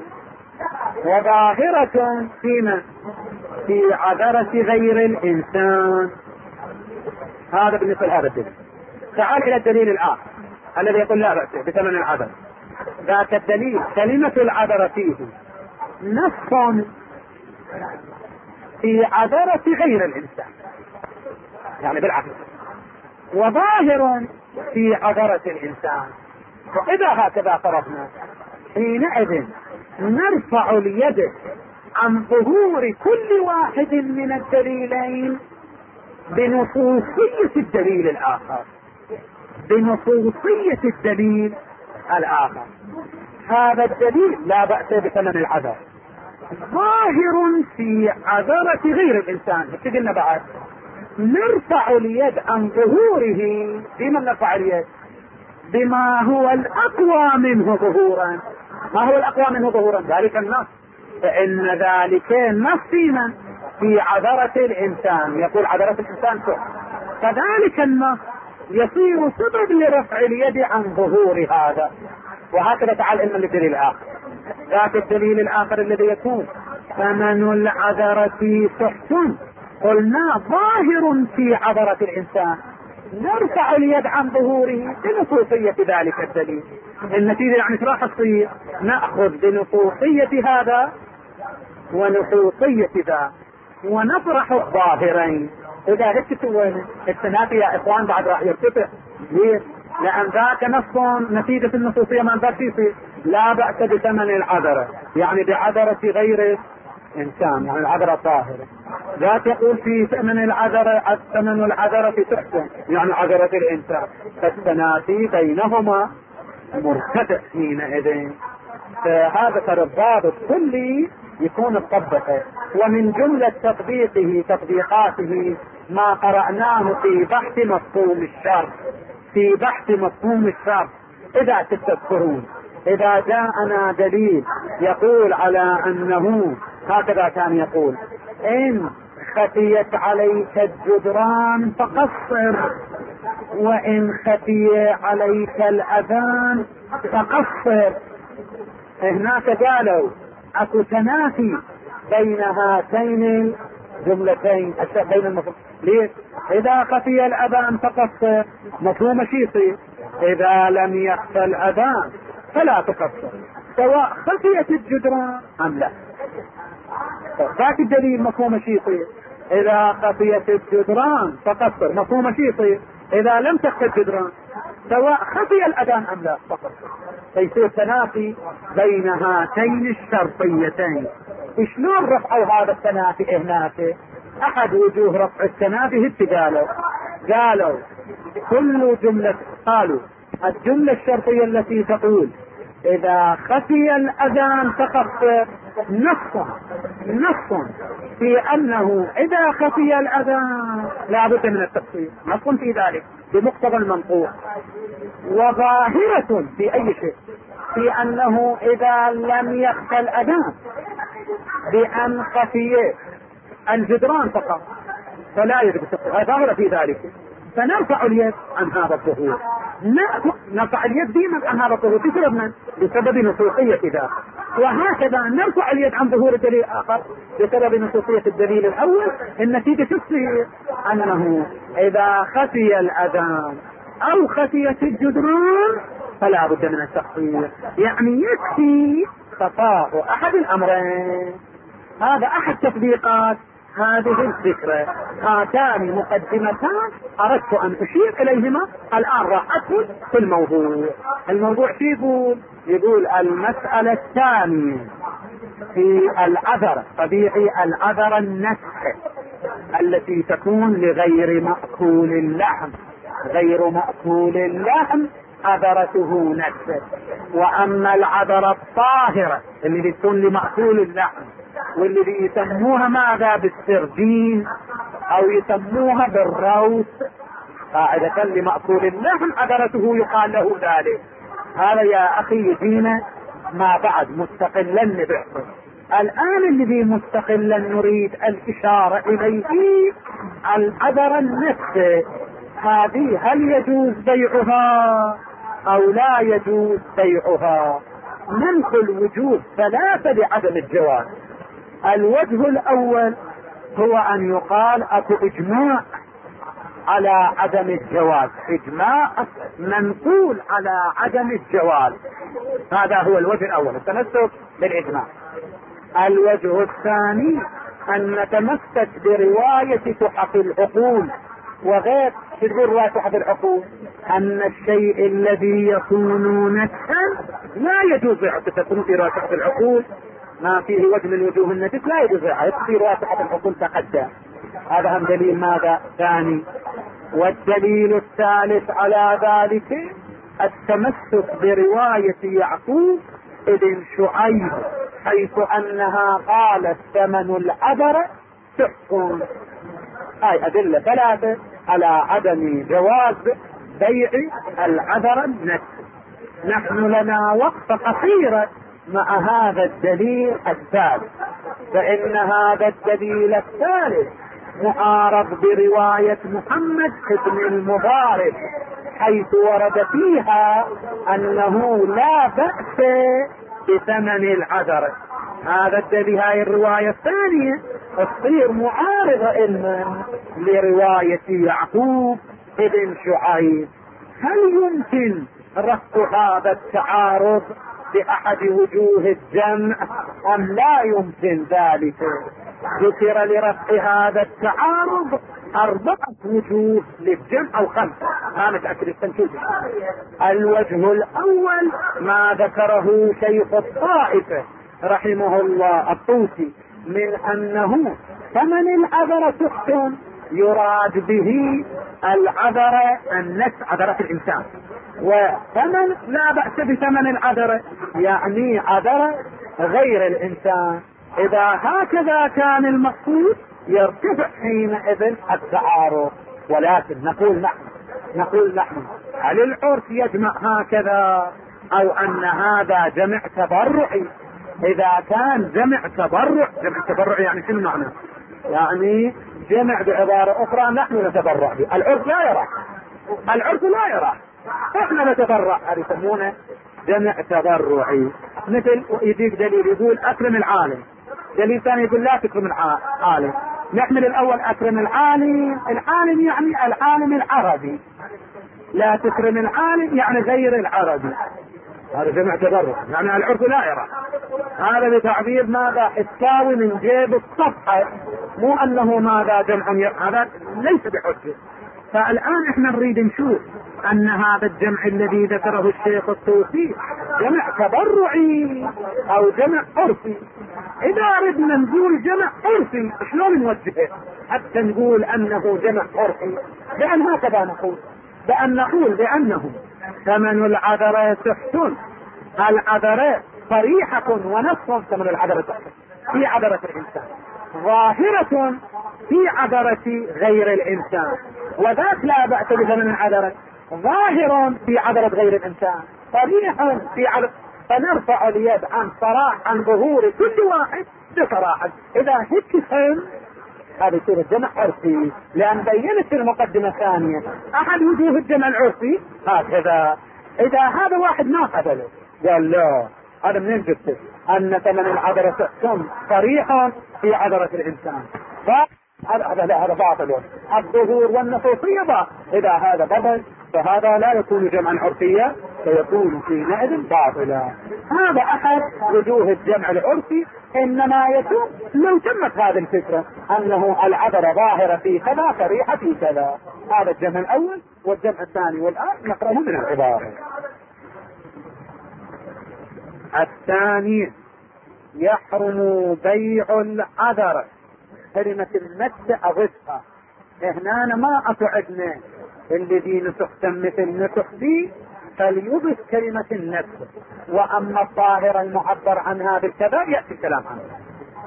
وظاهرة فيما في عذرة غير الإنسان. هذا بالنسبة لهذا الدليل. تعال إلى الدليل الآخر الذي يقول لا بأس بثمن العذر. ذاك الدليل كلمة العذر فيه نص في عذرة غير الإنسان، يعني بالعكس، وظاهر في عذرة الإنسان. وإذا هكذا فرضنا حينئذ نرفع اليد عن ظهور كل واحد من الدليلين بنصوصية الدليل الآخر، بنصوصية الدليل الآخر. هذا الدليل لا بأس بثمن العذر ظاهر في عذرة غير الإنسان. قلنا بعد نرفع اليد عن ظهوره. بما نرفع اليد؟ بما هو الأقوى منه ظهورا. ما هو الأقوى منه ظهورا؟ ذلك النص. فإن ذلك النص فيما في عذرة الإنسان، يقول عذرة الإنسان سوء، فذلك النص يصير سبب لرفع اليد عن ظهور هذا. وهكذا تعال إلى الدليل الآخر. ذاك الدليل الآخر الذي يكون ثمن العذرة سحت، قلنا ظاهر في عذرة الإنسان، نرفع اليد عن ظهوره بنصوصية ذلك الدليل. النتيجة يعني راح تصير نأخذ بنصوصية هذا ونصوصية ذا ونطرح الظاهرين. إذا هيك تسوي التنافي يا إخوان بعد راح يرتفع. ليه؟ لأن ذاك نص نتيجة النصوصية ما ذاك يصير لا بأس بثمن العذرة، يعني بعذرة غير إنسان، يعني العذرة طاهرة. ذاك يقول في ثمن العذرة ثمن العذرة تحسن، يعني عذرة الإنسان، فالتنافي بينهما مرتفع حينئذ. فهذا الضابط كلي يكون الطبقة. ومن جملة تطبيقه تطبيقاته ما قرأناه في بحث مفهوم الشرط، في بحث مفهوم الشرط. إذا تذكرون إذا جاءنا دليل يقول على أنه هكذا كان يقول إن خفيت عليك الجدران فقصر، وإن خفي عليك الأذان فقصر. هناك قالوا أكو تنافي بين هاتين الجملتين بين المفهوم. ليه؟ إذا خفي الأذان فقصر مفهوم شيطي، إذا لم يخفى الأذان فلا تقصر، سواء خفيت الجدران أم لا. ذاك الدليل مفهوم شيطي، إذا خفيت الجدران فقصر مفهوم شيطي، إذا لم تخفى الجدران سواء خفي الأذان أم لا فقصر. فيصير تنافي بين هاتين الشرطيتين. شلون رفعوا هذا التنافي هناك؟ أحد وجوه رفع التنافي هت قالوا قالوا كل جملة، قالوا الجملة الشرطية التي تقول إذا خفي الأذان فقصر نص نص في أنه إذا خفي الأذان لا بد من التقصير، نص في ذلك بمقتضى المنطوق. وظاهرة في أي شيء في أنه إذا لم يخفى الأذان بأن خفي الجدران فقط فلا يجب التقصير، ظاهرة في ذلك. فنرفع اليد عن هذا الظهور، نرفع اليد ديما عن هذا الظهور بسبب من؟ بسبب نصوصية ذا. وهكذا نرفع اليد عن ظهور الدليل الآخر بسبب نصوصية الدليل الأول. النتيجة تصير أنه إذا خفي الأذان أو خفيت الجدران فلا بد من التقصير، يعني يكفي تطاع أحد الأمرين. هذا أحد تطبيقات هذه الفكرة. هاتان مقدمتان أردت أن أشير إليهما، الآن راح أدخل في الموضوع. الموضوع فيه يقول يقول المسألة الثانية في العذر، طبيعي العذر النسخ التي تكون لغير مأكول اللحم، غير مأكول اللحم عذرته نسخ. واما العذر الطاهرة اللي بتكون لمأكول اللحم واللي يسموها ماذا بالسردين او يسموها بالروس قاعدة لمأكول اللحم عذرته يقال له ذلك. هذا يا اخي يجينا ما بعد مستقلا نبحثه. الان الذي مستقلا نريد الاشارة اليه العذر النسخ، هذه هل يجوز بيعها او لا يجوز بيعها؟ ننقل وجوه ثلاثة لعدم الجواز. الوجه الاول هو ان يقال اكو اجماع على عدم الجواز، اجماع منقول على عدم الجواز، هذا هو الوجه الاول التمسك بالاجماع. الوجه الثاني ان نتمسك برواية تحف العقول وغير. تقول رواية تحف العقول ان الشيء الذي يكون نسخا لا يجوز تكون في رواية تحف العقول، ما فيه وجه من وجوه النجس لا يجوز في رواية تحف العقول تقدم. هذا هم دليل ماذا ثاني. والدليل الثالث على ذلك التمسك برواية يعقوب ابن شعيب حيث انها قالت ثمن العذر تحكم. هاي ادلة ثلاثة على عدم جواز بيع العذر النسخ. نحن لنا وقت قصيرة مع هذا الدليل الثالث، فان هذا الدليل الثالث معارض برواية محمد بن المبارك حيث ورد فيها انه لا بأس بثمن العذر. هذا الدليل، هاي الرواية الثانية تصير معارضة علما لرواية يعقوب ابن شعيب. هل يمكن رفع هذا التعارض بأحد وجوه الجمع ام لا يمكن ذلك؟ ذكر لرفع هذا التعارض أربعة وجوه للجمع أو خمسة، ما متأكد التنفيذ. الوجه الأول ما ذكره شيخ الطائفة رحمه الله الطوسي من أنه ثمن العذر تحكم يراد به العذر النفس عذرة الإنسان، وثمن لا بأس بثمن العذر يعني عذر غير الإنسان. إذا هكذا كان المقصود يرتفع حينئذ التعارض. ولكن نقول نحن نقول نحن هل العرف يجمع هكذا أو أن هذا جمع تبرعي؟ إذا كان جمع تبرع، جمع تبرع يعني شنو معنى؟ يعني جمع بعبارة أخرى نحن نتبرع به، العرف لا يرى، العرف لا يرى، احنا نتبرع، هذا يسمونه جمع تبرعي. مثل يجيك دليل يقول أكرم العالم، دليل ثاني يقول لا تكرم العالم. نحمل الأول أكرم العالم، العالم يعني العالم العربي، لا تكرم العالم يعني غير العربي، هذا جمع تبرع يعني العرف لا يرى. هذا بتعبير ماذا التاوي من جيب الصفحة، مو أنه ماذا جمع يرى، هذا ليس بحجة. فالآن احنا نريد نشوف أن هذا الجمع الذي ذكره الشيخ الطوسي جمع تبرعي أو جمع عرفي. إذا أردنا نقول جمع عرفي شلون نوجهه حتى نقول أنه جمع عرفي؟ بأن هكذا نقول، بأن نقول بأنه ثمن العذر سحت، العذر صريحة ونص ثمن العذر سحت في عذرة الإنسان، ظاهرة في عذرة غير الإنسان، وذاك لا بأس بثمن العذر ظاهر في عذرة غير الإنسان، صريح في عذرة. فنرفع اليد عن صراح عن ظهور كل واحد بصراحة. إذا هيك فهم هذا يصير الجمع عرفي، لأن بينت المقدمة الثانية أحد وجوه الجمع العرفي هكذا. إذا هذا واحد ما قبله قال لا، هذا منين جبت أن ثمن العذرة تحكم صريحا في عذرة الإنسان؟ هذا لا، هذا باطل. الظهور والنصوصية باطل. إذا هذا بطل فهذا لا يكون جمعا عرفيا، فيكون حينئذ باطلا. هذا أحد وجوه الجمع العرفي، إنما يكون لو تمت هذه الفكرة أنه العذر ظاهرة في كذا صريحة في كذا. هذا الجمع الأول. والجمع الثاني والآن نقرأه من العبارة. الثاني يحرم بيع العذر. كلمة النت أضفها هنا، أنا ما أتعدنا الذي نسخ مثل نسخ دي فليضف كلمة النت، وأما الظاهرة المعبر عنها بالكذا يأتي الكلام عنها.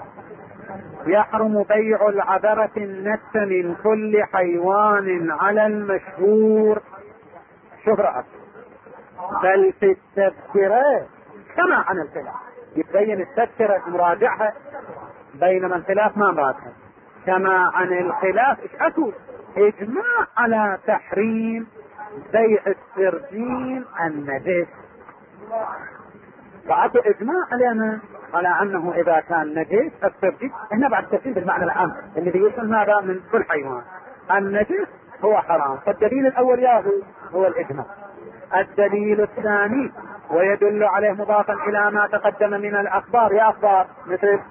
يحرم بيع العذرة النت من كل حيوان على المشهور. شوف رأس، بل في التذكرة كما عن الخلاف، يتبين التذكرة مراجعها بينما الخلاف ما مراجعها. كما عن الخلاف ايش اكو؟ اجماع على تحريم بيع السردين النجس، واكو اجماع علينا على انه اذا كان نجس السردين، هنا بعد تفصيل بالمعنى العام اللي بيوصل هذا من كل حيوان النجس هو حرام. فالدليل الاول ياهو هو الاجماع. الدليل الثاني ويدل عليه مضافا الى ما تقدم من الاخبار، يا اخبار مثل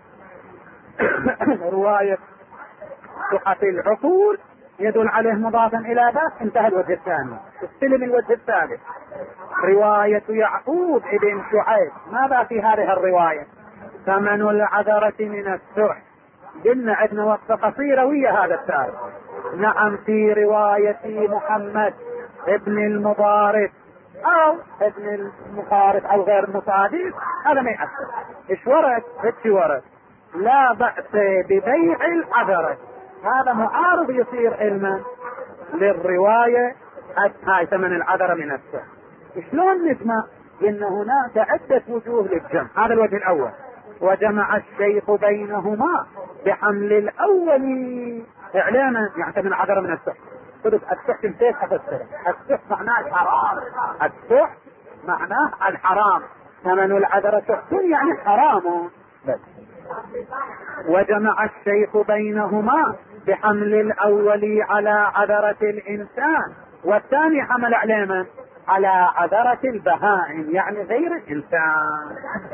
رواية صحة العقول يدل عليه مضافا الى ذا، انتهى الوجه الثاني. استلم الوجه الثالث، رواية يعقوب ابن شعيب، ماذا في هذه الرواية؟ ثمن العذرة من السح. قلنا عندنا وقفة قصيرة ويا هذا التاريخ. نعم في رواية محمد ابن المضارب او ابن المخارف او غير المصادق هذا ما يأثر. ايش ورد؟ ايش ورد؟ لا بأس ببيع العذرة. هذا معارض يصير علما للرواية هاي ثمن العذرة من السح. شلون نجمع؟ ان هناك عدة وجوه للجمع. هذا الوجه الاول. وجمع الشيخ بينهما بحمل الاول اعلانا، يعني ثمن العذرة من السح. قلت السح كيف افسره؟ السح معناه الحرام، السح معناه الحرام، ثمن العذرة سح يعني حرام بس. وجمع الشيخ بينهما بحمل الاول على عذرة الانسان، والثاني حمل علينا على عذرة البهائم يعني غير الانسان.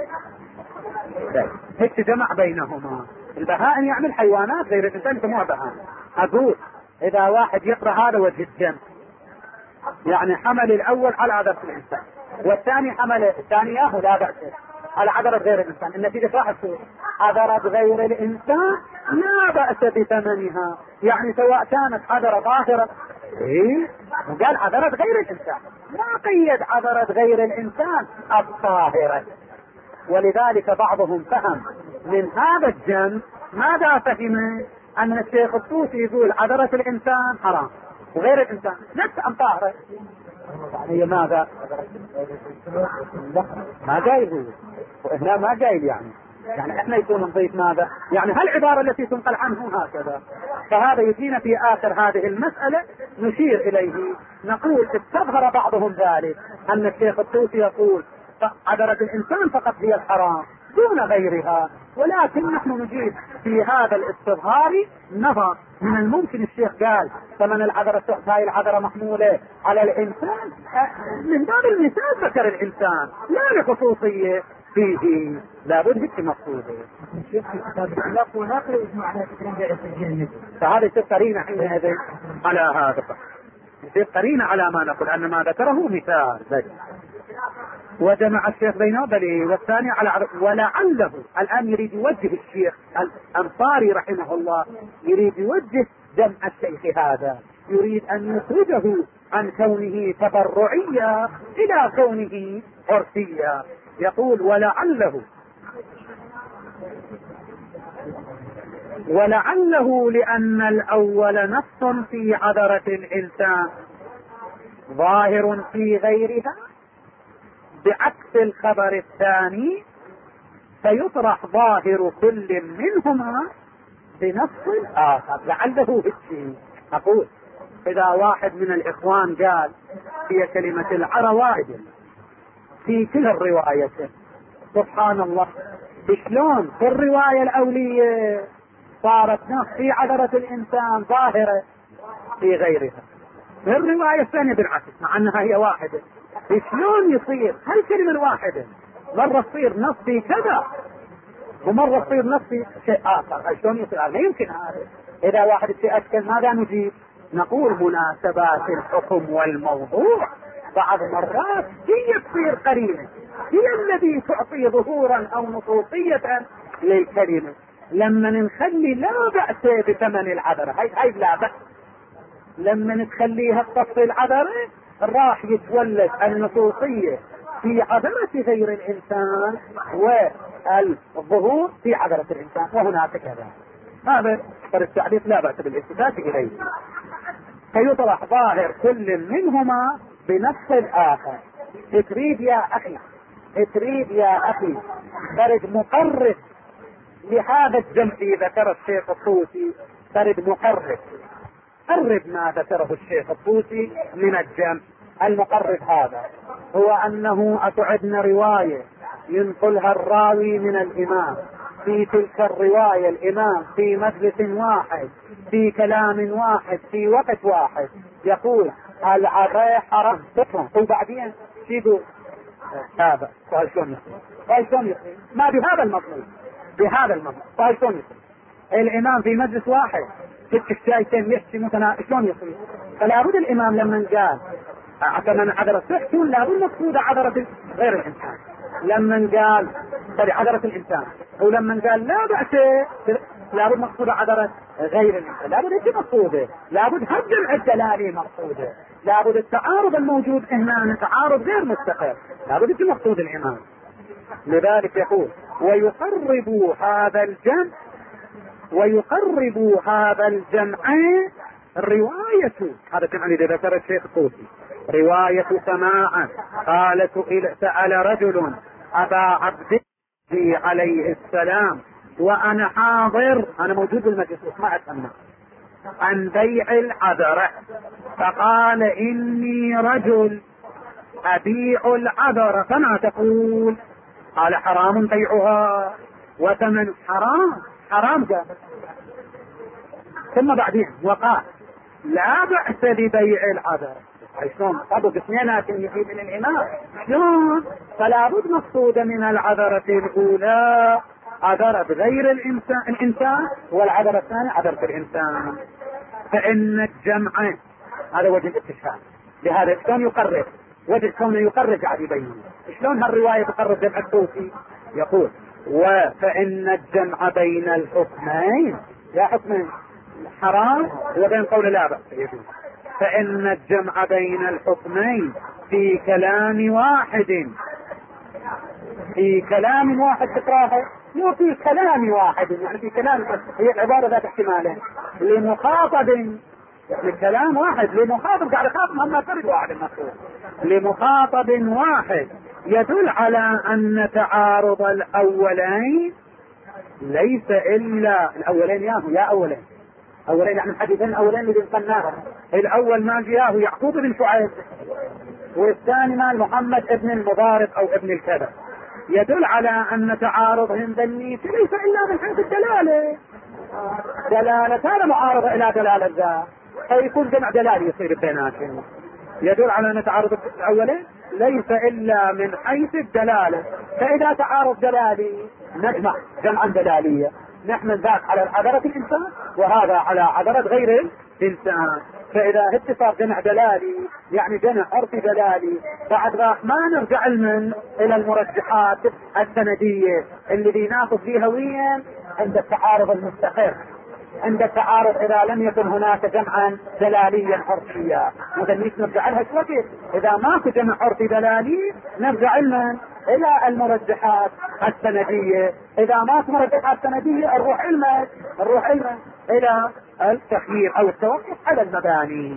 هيك جمع بينهما. البهائم يعني الحيوانات غير الانسان يسموها بهائم. اقول اذا واحد يقرأ هذا وجه الجمع، يعني حمل الاول على عذرة الانسان والثاني حمل الثاني ياهو لا بأس على عذرة غير الانسان، النتيجة راح تصير عذرة غير الانسان لا بأس بثمنها. يعني سواء كانت عذرة ظاهرة، ايه قال عذرة غير الانسان، ما قيد عذرة غير الانسان الطاهرة. ولذلك بعضهم فهم من هذا الجمع ماذا فهم؟ ان الشيخ الطوسي يقول عذرة الانسان حرام وغير الانسان نفس ان طاهرة. هي ماذا؟ ما قايل، وهنا ما قايل يعني يعني احنا يكون نضيف ماذا؟ يعني هالعبارة التي تنقل عنه هكذا. فهذا يجينا في اخر هذه المسألة نشير اليه، نقول استظهر بعضهم ذلك ان الشيخ الطوسي يقول عذرة الانسان فقط هي الحرام دون غيرها، ولكن نحن نجيب في هذا الاستظهار نظر. من الممكن الشيخ قال ثمن العذرة سحت، هاي العذرة محمولة على الانسان، من باب المثال ذكر الانسان لا لخصوصية فيه، لابد هيك مقصوده. فهذه قرينة حينئذ على هذا، قرينة على ما نقول ان ما ذكره مثال بس. وجمع الشيخ بينه بلي والثاني على عرض. ولعله الآن يريد يوجه الشيخ الأنصاري رحمه الله، يريد يوجه جمع الشيخ هذا، يريد أن يخرجه عن كونه تبرعية إلى كونه عرفية. يقول ولعله ولعله لأن الأول نص في عذرة الإنسان ظاهر في غيرها بعكس الخبر الثاني، فيطرح ظاهر كل منهما بنص الآخر. لعله بالشيء. أقول إذا واحد من الإخوان قال في كلمة العرى واحدة في كل الرواية، سبحان الله، شلون في الرواية الأولية صارت نص في عذرة الإنسان ظاهرة في غيرها، في الرواية الثانية بالعكس مع أنها هي واحدة. شلون يصير هالكلمة الواحدة مرة تصير نص في كذا ومرة تصير نص في شيء آخر؟ شلون يصير؟ لا يمكن هذا. إذا واحد في أشكال ماذا نجيب؟ نقول مناسبات الحكم والموضوع بعض مرات هي تصير قرينة هي الذي تعطي ظهورا او نصوصية للكلمة. لما نخلي لا بأس بثمن العذرة، هاي هاي لا بأس، لما نخليها تصفي العذرة راح يتولد النصوصية في عذرة غير الإنسان والظهور في عذرة الإنسان، وهناك كذا. هذا فالتعليق لا بأس بالالتفات إليه، فيطرح ظاهر كل منهما بنفس الآخر. تريد يا أخي تريد يا أخي تريد مقرب لهذا الجمع ذكر الشيخ الطوسي، تريد مقرب قرب ما ذكره الشيخ الطوسي من الجمع. المقرب هذا هو أنه أتعدنا رواية ينقلها الراوي من الإمام، في تلك الرواية الإمام في مجلس واحد في كلام واحد في وقت واحد يقول العراء حرام بكرة، وبعدين شيدوا هذا قال شلون يصير؟ قال شلون يصير؟ ما بهذا المطلوب بهذا المطلوب قال شلون يصير؟ الإمام في مجلس واحد ست الشايتين يحكي مثلا شلون يصير؟ فلا بد الإمام لما قال عشان عذرة تحكون لا بد مقصودة عذرة غير الإنسان، لما قال سوري عذرة الإنسان، ولما قال لا بأس لا بد مقصودة عذرة غير الإنسان، لا بد ايش مقصودة؟ لا بد هالجمع الدلالي مقصودة، لا بد التعارض الموجود هنا تعارض غير مستقر، لا بد ايش مقصود الإمام. لذلك يقول ويقرب هذا الجمع ويقرب هذا الجمع رواية، هذا كان اللي ذكر الشيخ الطوسي، رواية سماعا. قالت إلى سأل رجل أبا عبد عليه السلام وأنا حاضر، أنا موجود بالمجلس اسمع أسمع، عن بيع العذرة، فقال إني رجل أبيع العذرة فما تقول؟ قال حرام بيعها وثمن حرام حرام جاء. ثم بعدين وقال لا بأس ببيع العذرة. شلون؟ طب اثنينات يجي من الإمام شلون؟ فلا بد مقصودة من العذرة الأولى عذرة غير الإنسان الإنسان والعذرة الثانية عذرة الإنسان. فإن الجمع هذا وجه الاستشهاد، لهذا شلون يقرب وجه كونه يقرب قاعد يبين شلون هالرواية تقرب جمع الطوسي. يقول وفإن الجمع بين الحكمين، لا حكمين حرام وبين قول لا بأس يجوز، فإن الجمع بين الحكمين في كلام واحد في كلام واحد تقراها مو في كلام واحد يعني في كلام، هي العبارة ذات احتمالين لمخاطب يعني كلام واحد لمخاطب قاعد يخاطب هم فرد واحد المفروض لمخاطب واحد يدل على أن تعارض الأولين ليس إلا الأولين ياهو يا أولين أولين يعني الحديثين الأولين اللي بنقلناهم، الأول مال جياه يعقوب بن شعيب والثاني مال محمد ابن المبارك أو ابن الكذا، يدل على أن تعارضهم ذني ليس إلا من حيث الدلالة، دلالة هذا معارضة إلى دلالة ذا، فيكون جمع دلالي يصير بيناتهم، يدل على أن تعارض الأولين ليس إلا من حيث الدلالة. فإذا تعارض دلالي نجمع جمعا دلالية، نحمل ذاك على عذرة الإنسان وهذا على عذرة غير الإنسان. فإذا اتفاق جمع دلالي يعني جمع عرفي دلالي بعد ذاك ما نرجع علما إلى المرجحات السندية اللي ناخذ فيها وين عند التعارض المستقر، عند التعارض إذا لم يكن هناك جمعا دلاليا عرفيا، إذا ليش نرجع لها شوية؟ إذا ماكو جمع عرفي دلالي نرجع علما إلى المرجحات السندية، إذا ماكو مرجحات سندية نروح علما نروح علما إلى التخيير أو التوقف على المباني.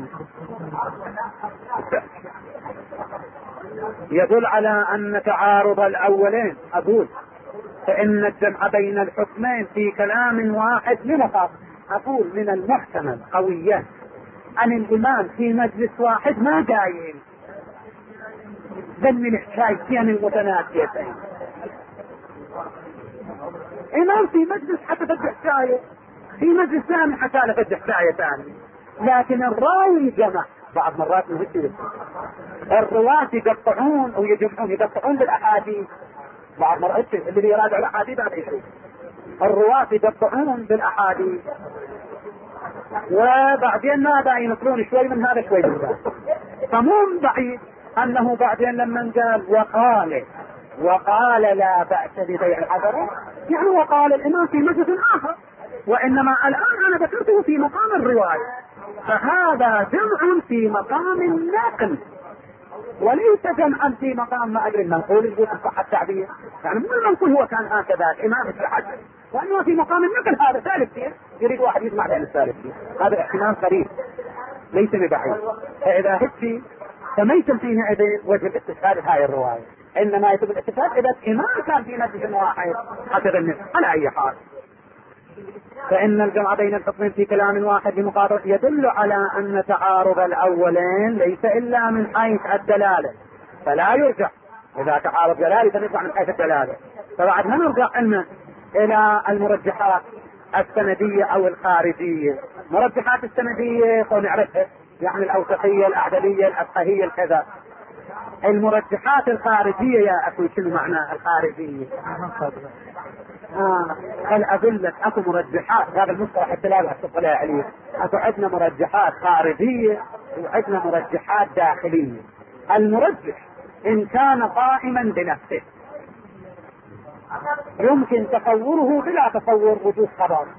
يدل على أن تعارض الأولين أقول فإن الجمع بين الحكمين في كلام واحد لمخاطب، أقول من المحتمل قويا عن الإمام في مجلس واحد ما قايل ذن الحكايتين المتنافيتين، إمام في مجلس حتى فتح حكاية في مجلس ثاني حتى فتح حكاية ثاني، لكن الراوي جمع بعض مرات من هالشيء الرواة يقطعون أو يجمعون يقطعون بالأحاديث بعض مرات اللي يراجع الأحاديث هذا يشوف الرواة يقطعون بالأحاديث وبعدين ماذا ينقلون شوي من هذا شوي من هذا، فمو بعيد انه بعدين لما قال وقال وقال لا بأس ببيع الحضرة، يعني وقال الامام في مجلس اخر، وانما الان انا ذكرته في مقام الرواية، فهذا جمع في مقام النقل وليس جمعا في مقام ما ادري المنقول يقول صح التعبير، يعني مو المنقول هو كان هكذا الامام التحدث، وانه في مقام النقل هذا ثالث فيه، يريد واحد يسمع بين الثالث فيه، هذا احتمال قريب ليس ببعيد. فاذا هدت فما يتم حينئذ وجه الاستشهاد هاي الروايه، انما يتم الاستشهاد اذا الامام كان في مجلس واحد حسب النص. على اي حال فان الجمع بين الحكمين في كلام واحد بمقابل يدل على ان تعارض الاولين ليس الا من حيث الدلاله، فلا يرجع اذا تعارض دلالي فنرجع من حيث الدلاله. فبعد ما نرجع علما الى المرجحات السنديه او الخارجيه. مرجحات السنديه ونعرفها يعني الاوثقيه الاعدليه الافقهيه الكذا. المرجحات الخارجيه يا اخي شنو معنى الخارجيه؟ آه. هل أدلت أكو مرجحات، هذا المصطلح الثلاثة أتفق عليه، أكو عندنا مرجحات خارجية وعندنا مرجحات داخلية. المرجح إن كان قائما بنفسه يمكن تصوره بلا تصور وجود خبر،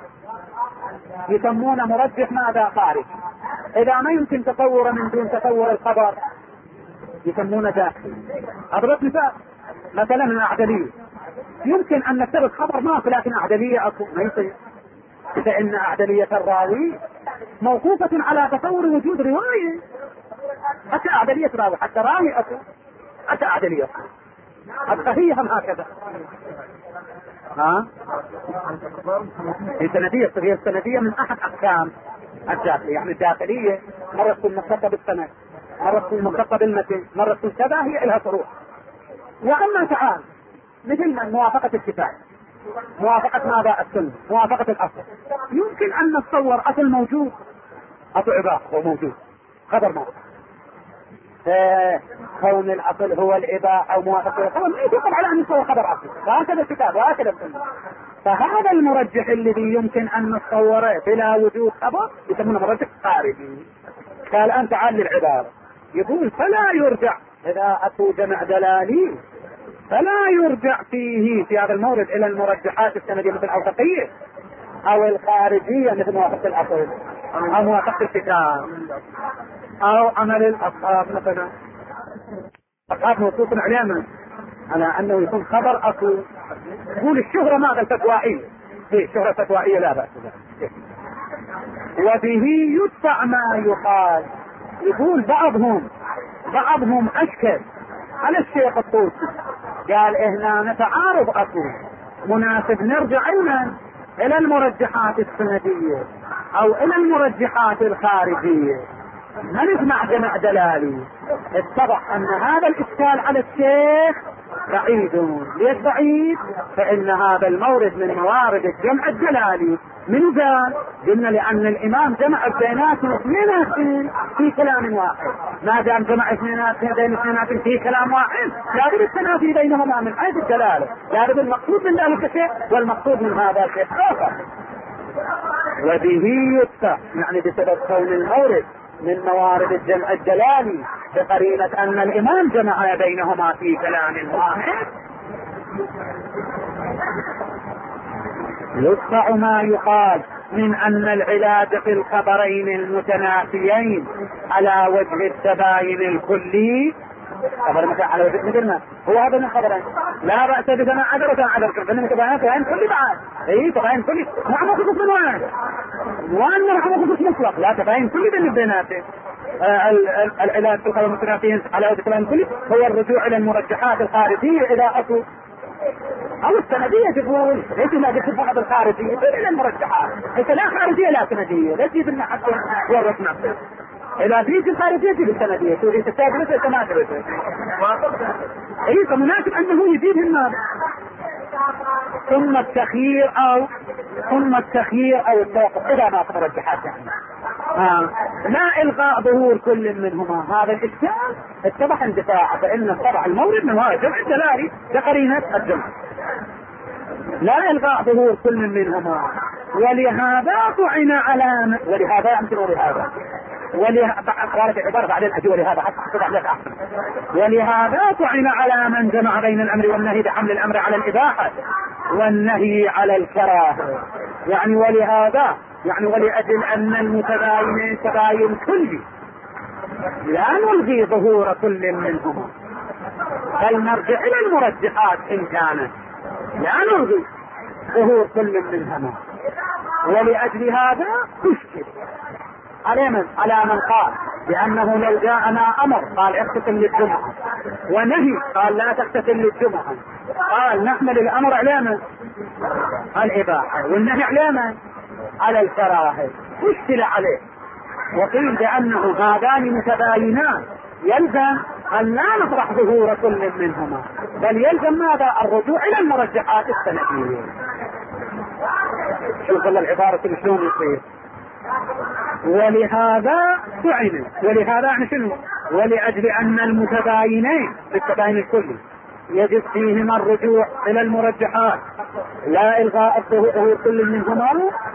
يسمونه مرجح ماذا؟ خارج. إذا ما يمكن تصوره من دون تصور الخبر يسمونه داخلي. أضرب مثال مثلا الأعدلية، يمكن ان نفترض خبر ماكو لكن اعدلية اكو، ما يصير، فان اعدلية الراوي موقوفة على تصور وجود رواية، حتى اعدلية راوي حتى راوي اكو حتى اعدلية اكو، الصحية هم هكذا. ها السندية الصغيرة السندية من احد اقسام الداخلية، يعني الداخلية مرة تكون مختصة بالسند، مرة تكون مختصة بالمتن، مرة تكون كذا، هي لها فروع. واما تعال مثل من موافقة الكتاب، موافقة ماذا؟ السنة، موافقة الأصل. يمكن أن نتصور أصل موجود، أصل إباحة هو موجود، خبر موجود. كون الأصل هو الإباحة أو موافقة الخبر لا يتوقف على أن يتصور خبر أصل، وهكذا الكتاب وهكذا السنة. فهذا المرجح الذي يمكن أن نتصوره بلا وجود خبر يسمونه مرجح خارجي. قال أنت تعال للعبارة يقول فلا يرجع إذا أتوا جمع دلالي، فلا يرجع فيه في هذا المورد الى المرجحات السندية مثل الاوثقية او الخارجية مثل موافقة الاصل او موافقة الكتاب او عمل الاصحاب مثلا. اصحاب موصوف علينا على انه يكون خبر اصل. يقول الشهرة ماذا؟ الفتوائية، هي الشهرة فتوائية لا بأس بها. وبه يدفع ما يقال. يقول بعضهم بعضهم اشكل على الشيخ الطوسي، قال هنا نتعارض اكو مناسب نرجع علما الى المرجحات السندية او الى المرجحات الخارجية، ما نسمع جمع دلالي. اتضح ان هذا الاشكال على الشيخ بعيد. ليش بعيد؟ فان هذا المورد من موارد الجمع الدلالي. من قال؟ قلنا لان الامام جمع بيناتهم اثنيناتين في كلام واحد. ما دام جمع اثنيناتين بين اثنيناتين في كلام واحد لابد التنافي بينهما من حيث الدلاله، لابد المقصود من ذلك شيء والمقصود من هذا شيء اخر. وبه يدفع يعني بسبب كون المورد من موارد الجمع الدلالي بقرينة ان الامام جمع بينهما في كلام واحد، يدفع ما يقال من ان العلاج في الخبرين المتنافيين على وجه التباين الكلي. خبر مثلا على وجه مدرنا هو هذا من خبرين لا بأس بما عذر وكان عذر كلنا تباين تباين كلي بعد اي تباين كلي نحن خصوص من واحد وان نحن خصوص مطلق لا تباين كلي بين البينات. آه العلاج في الخبر المتنافيين على وجه التباين الكلي هو الرجوع الى المرجحات الخارجية اذا اتوا او السندية. تقول ليش ما قلت بعض الخارجية الى المرجحات انت لا خارجية لا سندية ليش يجيب لنا حتى ورط نفسه اذا تيجي الخارجية تجيب السندية تقول انت تاكل انت ما تدري اي فمناسب انه يزيد النار. ثم التخيير او ثم التخيير او التوقف اذا ما ترجحات يعني آه. لا الغاء ظهور كل منهما. هذا الاشكال اتضح اندفاع فان طبع المورد من هذا الجمع الدلالي بقرينة الجمع لا الغاء ظهور كل منهما. ولهذا طعن على ولهذا يمكن ولهذا ولهذا قالت العبارة بعدين أجي ولهذا حتى تضع لك أحسن. ولهذا طعن على من جمع بين الأمر والنهي بحمل الأمر على الإباحة والنهي على الكراهة. يعني ولهذا يعني ولأجل أن المتباينين تباين كلي لا نلغي ظهور كل منهما بل نرجع إلى المرجحات إن كانت لا نلغي ظهور كل منهما. ولأجل هذا تشكل على من على من قال بأنه لو جاءنا أمر قال اغتسل للجمعة ونهي قال لا تغتسل للجمعة، قال نحمل الأمر على من؟ الإباحة والنهي على من؟ على الكراهة. تشكل عليه وقيل بأنه هذان متباينان يلزم أن لا نطرح ظهور كل منهما بل يلزم ماذا؟ الرجوع إلى المرجحات السنتية. شوف العبارة شلون يصير. ولهذا طعن ولهذا يعني شنو؟ ولأجل أن المتباينين بالتباين الكلي يجب فيهما الرجوع إلى المرجحات لا إلغاء ظهور كل منهما.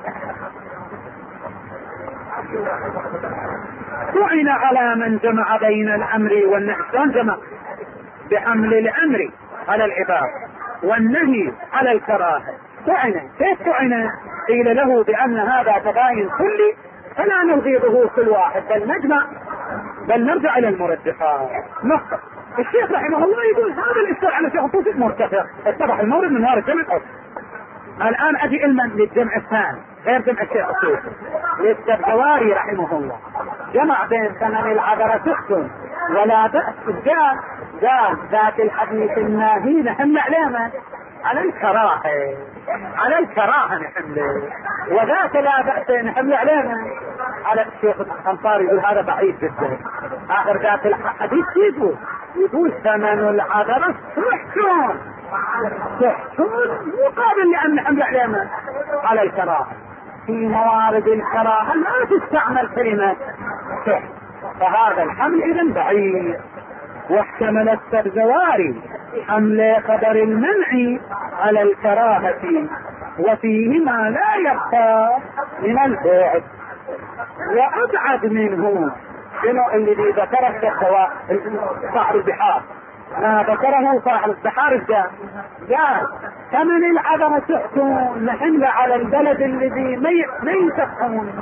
طعن على من جمع بين الأمر والنهي. شلون جمع؟ بحمل الأمر على العباد والنهي على الكراهة. طعن كيف طعن؟ قيل له بأن هذا تباين كلي فلا نلغي ظهور كل واحد بل نجمع بل نرجع إلى المرجحات. نقطة. الشيخ رحمه الله يقول هذا الإشكال على شيخ الطوسي مرتفع اتضح المورد من وارد جمع الأصل. الآن أجي علما للجمع الثاني غير جمع الشيخ الطوسي للسبزواري رحمه الله جمع بين ثمن العذرة تحكم ولا بأس. قال قال ذات الحديث الناهي نحن علامة على الكراهة على الكراهة نحمل وذاك لا بأس نحمل علامة على الشيخ الأنصاري يقول هذا بعيد جدا. آخر ذات الحديث يقول يقول ثمن العذرة تحكم تحكم مقابل لأن نحمل علامة على الكراهة. في موارد الكراهة لا تستعمل كلمة تحكم فهذا الحمل إذن بعيد. واحتمل السبزواري حمل خبر المنع على الكراهة وفيه ما لا يبقى من البعد. وأبعد منه شنو اللي ذكره صاحب البحار ما ذكره صاحب البحار الجاء قال ثمن العذرة تحكم نحن على البلد الذي ما ينتفعون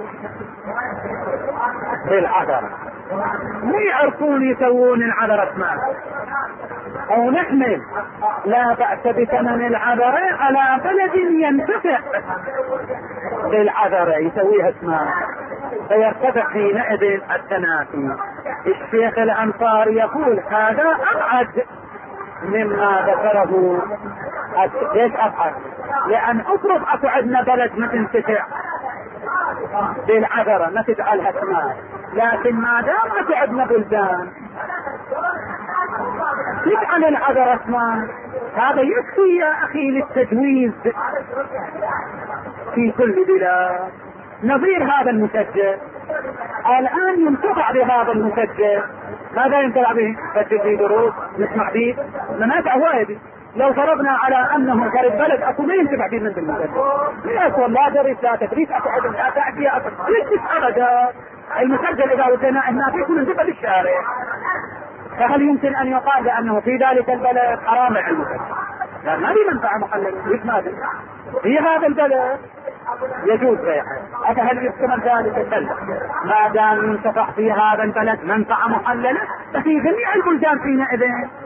بالعذرة ما يعرفون يسوون العذرة مال او نحمل لا بأس بثمن العذرة على بلد ينتفع بالعذرة يسويها اسمها فيرتفع حينئذ التنافي. الشيخ الأنصاري يقول هذا أبعد مما ذكره. ليش أبعد؟ لأن أفرض أكو عندنا بلد ما تنتفع بالعذرة ما تجعلها اسمها لكن ما دام أكو عندنا بلدان تجعل العذرة اسمها هذا يكفي يا أخي للتجويز في كل بلاد. نظير هذا المسجل الآن ينتفع بهذا المسجل. ماذا ينتفع به؟ مسجل في دروس نسمع به منافع وايد. لو فرضنا على أنه فرد بلد أكو ما ينتفع به من المسجل لا يكون لا درس لا تدريس أكو عدم لا تأتي أكو ليش أبدا. المسجل إذا وجدناه هناك يكون ينتفع بالشارع. فهل يمكن أن يقال بأنه في ذلك البلد حرام المسجل؟ لا ما لي منفعة محلل ليش ماذا في هذا البلد يجوز بيعه. فهل يحتمل ذلك البلد ما دام ينتفع في هذا البلد منفعة محللة ففي جميع البلدان حينئذ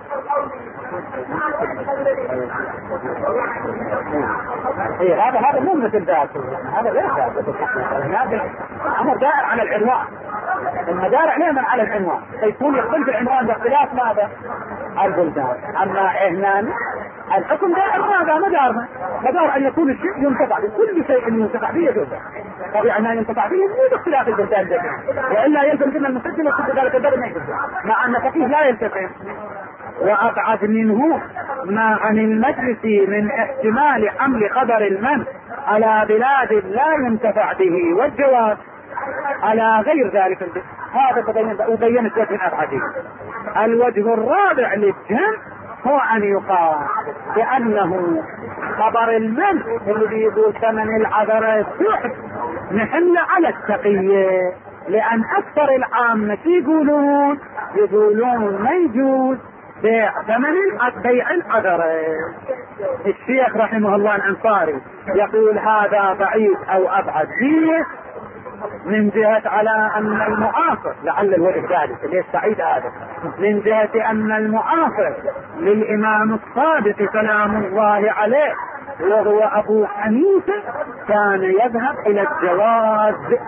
إيه هذا هذا مو مثل ذاك هذا غير ذاك هذا أمر دائر على العنوان المدار عليهم على العنوان فيكون يختلف العنوان باختلاف ماذا؟ البلدان. أما هنا الحكم دائر ماذا؟ مدار مدار أن يكون الشيء ينتفع بكل شيء ينتفع به يجوز طبيعي أنه ينتفع به مو باختلاف البلدان جميعا وإلا يلزم كنا المسجل وكل ذلك البلد ما يجوز مع أن فقيه لا يلتزم. وأبعد منه ما عن المجلس من احتمال حمل خبر المنع على بلاد لا ينتفع به والجواب على غير ذلك. هذا تبين وجه أبعده. الوجه الرابع للجمع هو أن يقال بأنه خبر المنع الذي يقول ثمن العذرة تحت نحن على التقية لأن أكثر العامة يقولون يقولون ما يجوز بيع ثمن بيع العذرة. الشيخ رحمه الله الأنصاري يقول هذا بعيد أو أبعد فيه من جهة على أن المعاصر، لعل الوجه ذلك ليش سعيد هذا، من جهة أن المعاصر للإمام الصادق سلام الله عليه وهو أبو حنيفة كان يذهب إلى الجواز.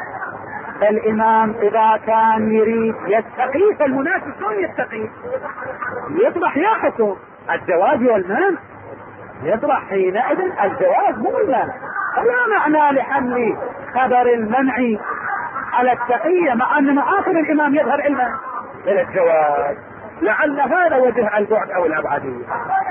فالإمام إذا كان يريد يتقي فالمنافق شلون يتقي؟ يطرح يا حكم الجواز والمنع، يطرح حينئذ الجواز مو المنع. فلا معنى لحمل خبر المنع على التقية مع أن معاصر الإمام يظهر علما إلى الجواز. لعل هذا وجه البعد أو الأبعدية.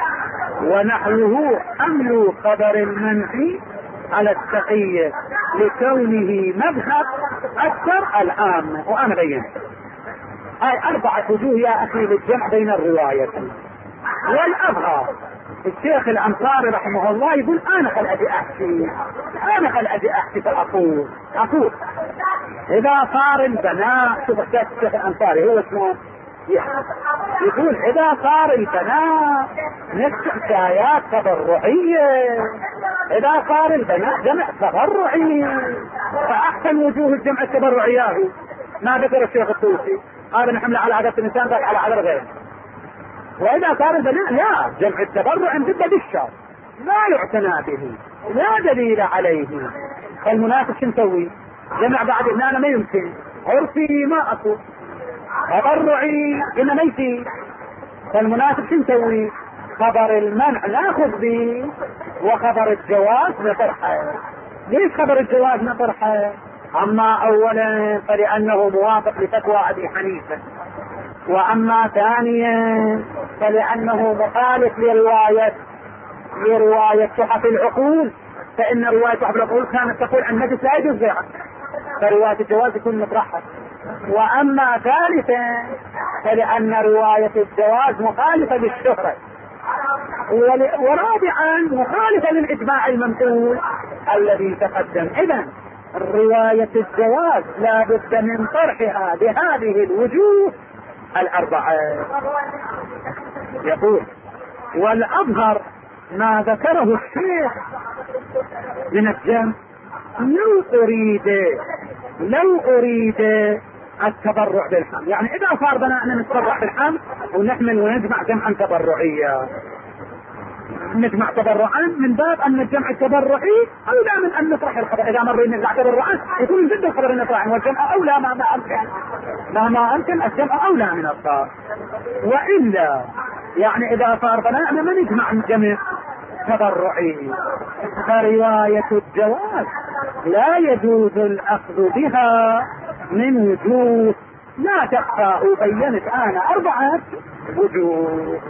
ونحوه حمل خبر المنع على التقية لكونه مذهب أكثر العامة. وأنا بينت هاي أربعة وجوه يا أخي للجمع بين الرواية والأظهر. الشيخ الأنصاري رحمه الله يقول أنا خل أجي أحكي أنا خل أجي أحكي فأقول أقول إذا صار البناء. شوف الشيخ الأنصاري هو اسمه يقول إذا صار البناء نفس حكايات تبرعية، إذا صار البناء جمع تبرعي فأحسن وجوه الجمع التبرعي ما ذكر الشيخ الطوسي هذا نحمل على عادة الإنسان بل على عادة غيره. وإذا صار البناء لا، جمع التبرع ضد بالشر لا يعتنى به لا دليل عليه. فالمنافق شو نسوي؟ جمع بعد هنا ما يمكن، عرفي ما أصل، تبرعي إنه ما يصير. فالمنافق شو نسوي؟ خبر المنع ناخذ به وخبر الجواز نطرحه. ليش خبر الجواز نطرحه؟ أما أولا فلأنه موافق لفتوى أبي حنيفة، وأما ثانيا فلأنه مخالف لرواية لرواية تحف العقول، فإن رواية تحف العقول كانت تقول أن النجس لا يجوز بيعه، فرواية الجواز يكون مطرحة. وأما ثالثا فلأن رواية الجواز مخالفة للشهرة، ورابعا مخالفة للإجماع المنقول الذي تقدم. إذن رواية الجواز لا بد من طرحها بهذه الوجوه الأربعة. يقول والأظهر ما ذكره الشيخ من الجمع لو أريد لو أريد التبرع بالحمل، يعني إذا صار بناءنا نتبرع بالحمل ونحمل ونجمع جمعا تبرعيا، نجمع تبرعا من باب أن الجمع التبرعي أولى من أن نطرح الخبر. إذا مر نجمع تبرعا يكون ضد الخبر النطرح، والجمع أولى ما ما أمكن مهما أمكن الجمع أولى من الصار. وإلا يعني إذا صار بناءنا ما نجمع جمع تبرعي، فرواية الجواز لا يجوز الأخذ بها من وجوه لا تخفى. وبينت أنا أربعة وجوه.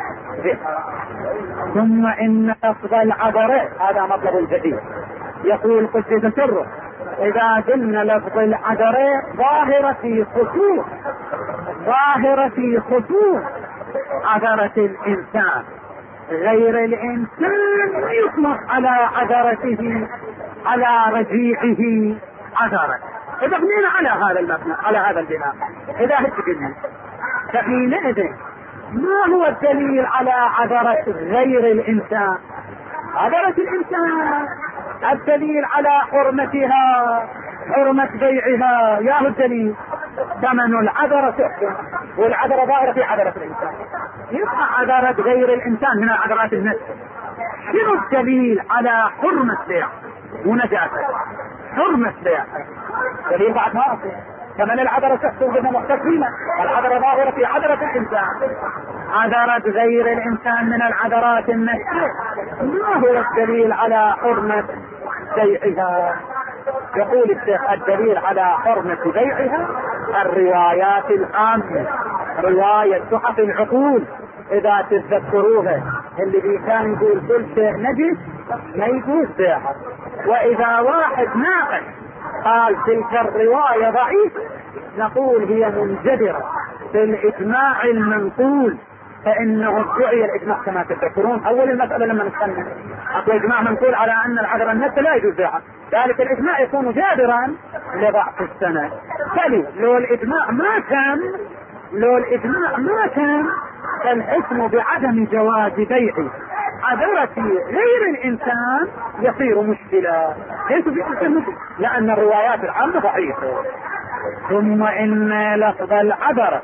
ثم إن لفظ العذر هذا مطلب جديد. يقول قدس سره إذا قلنا لفظ العذر ظاهرة في خصوص ظاهرة في خصوص عذرة الإنسان، غير الإنسان يطلق على عذرته على رجيعه عذرة. إذا بنينا على هذا المبنى على هذا البناء إذا هتقلنا فحينئذ ما هو الدليل على عذرة غير الإنسان؟ عذرة الإنسان الدليل على حرمتها حرمة بيعها. يا هو الدليل ثمن العذرة تحكم، والعذرة ظاهرة في عذرة الإنسان، يبقى عذرة غير الإنسان من عذرات النفس. شنو الدليل على حرمة بيع ونجاسة؟ حرمة بيع دليل بعد ما أصل ثمن العذرة تحكم بنا محتكمين، العذرة ظاهرة في عذرة الإنسان. عذرة غير الإنسان من العذرات النفس، ما هو الدليل على حرمة بيعها؟ يقول الشيخ الدليل على حرمة بيعها الروايات العامة، رواية تحف العقول إذا تتذكروها اللي كان يقول كل شيء نجس ما يجوز بيعها. وإذا واحد ناقش قال تلك الرواية ضعيفة نقول هي منجدرة بالإجماع المنقول، فإنه ادعي الإجماع كما تذكرون أول المسألة لما نتكلم أقول إجماع منقول على أن العذر النفس لا يجوز بيعها، ذلك الإجماع يكون جابرا لضعف السند. تالي لو الإجماع ما كان لو الإجماع ما كان فالحكم بعدم جواز بيع عذرة غير الإنسان يصير مشكلة. ليس في مشكلة لأن الروايات العامة ضعيفة. ثم إن لفظ العذرة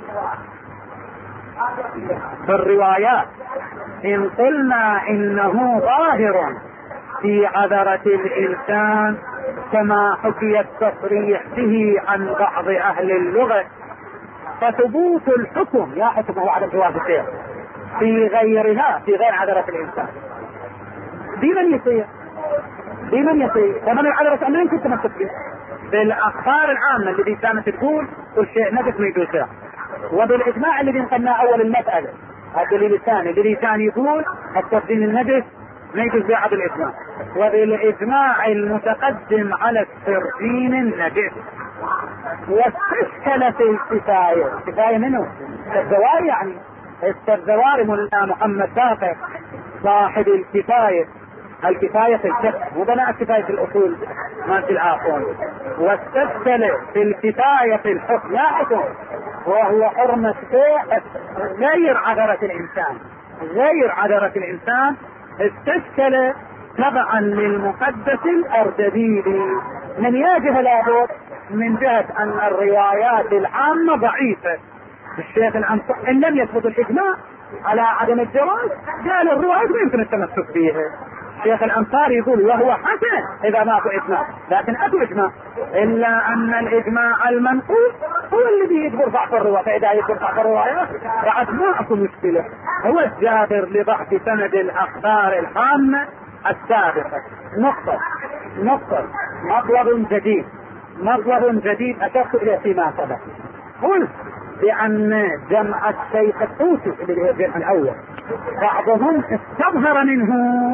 في الروايات إن قلنا إنه ظاهر في عذرة الإنسان كما حكي التصريح به عن بعض أهل اللغة، فثبوت الحكم لا حكمه على جواز الشيء في غيرها في غير عذرة الإنسان بمن يصير بمن يصير فمن العذرة أمرين كنت مكتب به بالأخبار العامة الذي كانت تقول كل شيء نجس ما يجوز فيها، وبالإجماع الذي نقلنا أول المسألة الدليل الثاني الذي كان يقول التبديل النجس ما يجوز بيع بالإجماع، وبالإجماع المتقدم على الترجين النجس. واستشكل في الكفاية كفاية منه الزواري يعني الزواري ملا محمد باقر صاحب الكفاية الكفاية في الفقه وبناء الكفاية في الأصول ما في العافون. واستشكل في الكفاية في الحكم لا حكم وهو حرمة بيع غير عذرة الإنسان غير عذرة الإنسان. استشكل تبعا للمقدس الأردبيلي من يجه لابد من جهة أن الروايات العامة ضعيفة. الشيخ الأنصاري إن لم يثبت الإجماع على عدم الجواز قال الروايات ما يمكن التمسك فيها. الشيخ الأنصاري يقول وهو حسن إذا ماكو إجماع، لكن أكو إجماع إلا أن الإجماع المنقول هو الذي يجبر ضعف الرواية، فإذا يجبر ضعف الرواية بعد ما أكو مشكلة. هو الجابر لضعف سند الأخبار العامة السابقة. نقطة نقطة مطلب جديد مطلب جديد أشرت إليه فيما سبق. قلت بأن جمع الشيخ الطوسي اللي هو الجمع الأول بعضهم استظهر منه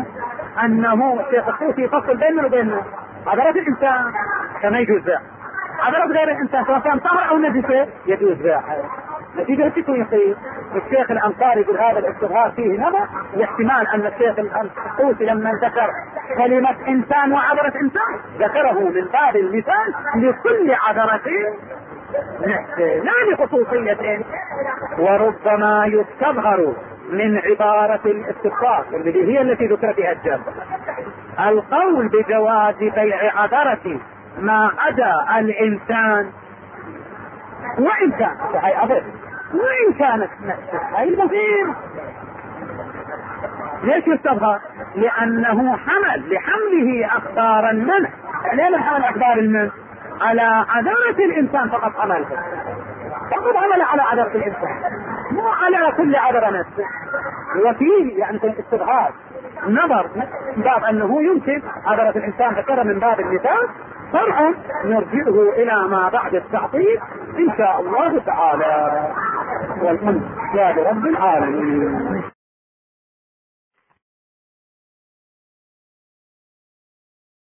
أنه الشيخ الطوسي يفصل بينه وبينه عذرة الإنسان كما يجوز بيع، عذرة غير الإنسان سواء كان طهر أو نجسة يجوز بيع. نتيجة تكون يصير الشيخ الأنصاري يقول هذا الاستظهار فيه نظر، واحتمال أن الشيخ الطوسي لما ذكر كلمة إنسان وعذرة إنسان ذكره من باب المثال لكل عذرة لا لخصوصية. وربما يستظهر من عبارة الاستفسار التي هي التي ذكرت فيها الجر القول بجواز بيع عذرة ما عدا الإنسان وإن كان هاي عذرة وإن كانت نفسه هاي المثير. ليش يستظهر؟ لأنه حمل لحمله أخبار المنع. ليه حمل أخبار المنع على عذرة الإنسان فقط حمله فقط عمل على عذرة الإنسان مو على كل عذرة نفسه. وفيه يعني استظهار نظر من باب أنه يمكن عذرة الإنسان ذكر من باب المثال فرعا نرجعه إلى ما بعد التعطيل إن شاء الله تعالى. والحمد لله رب العالمين.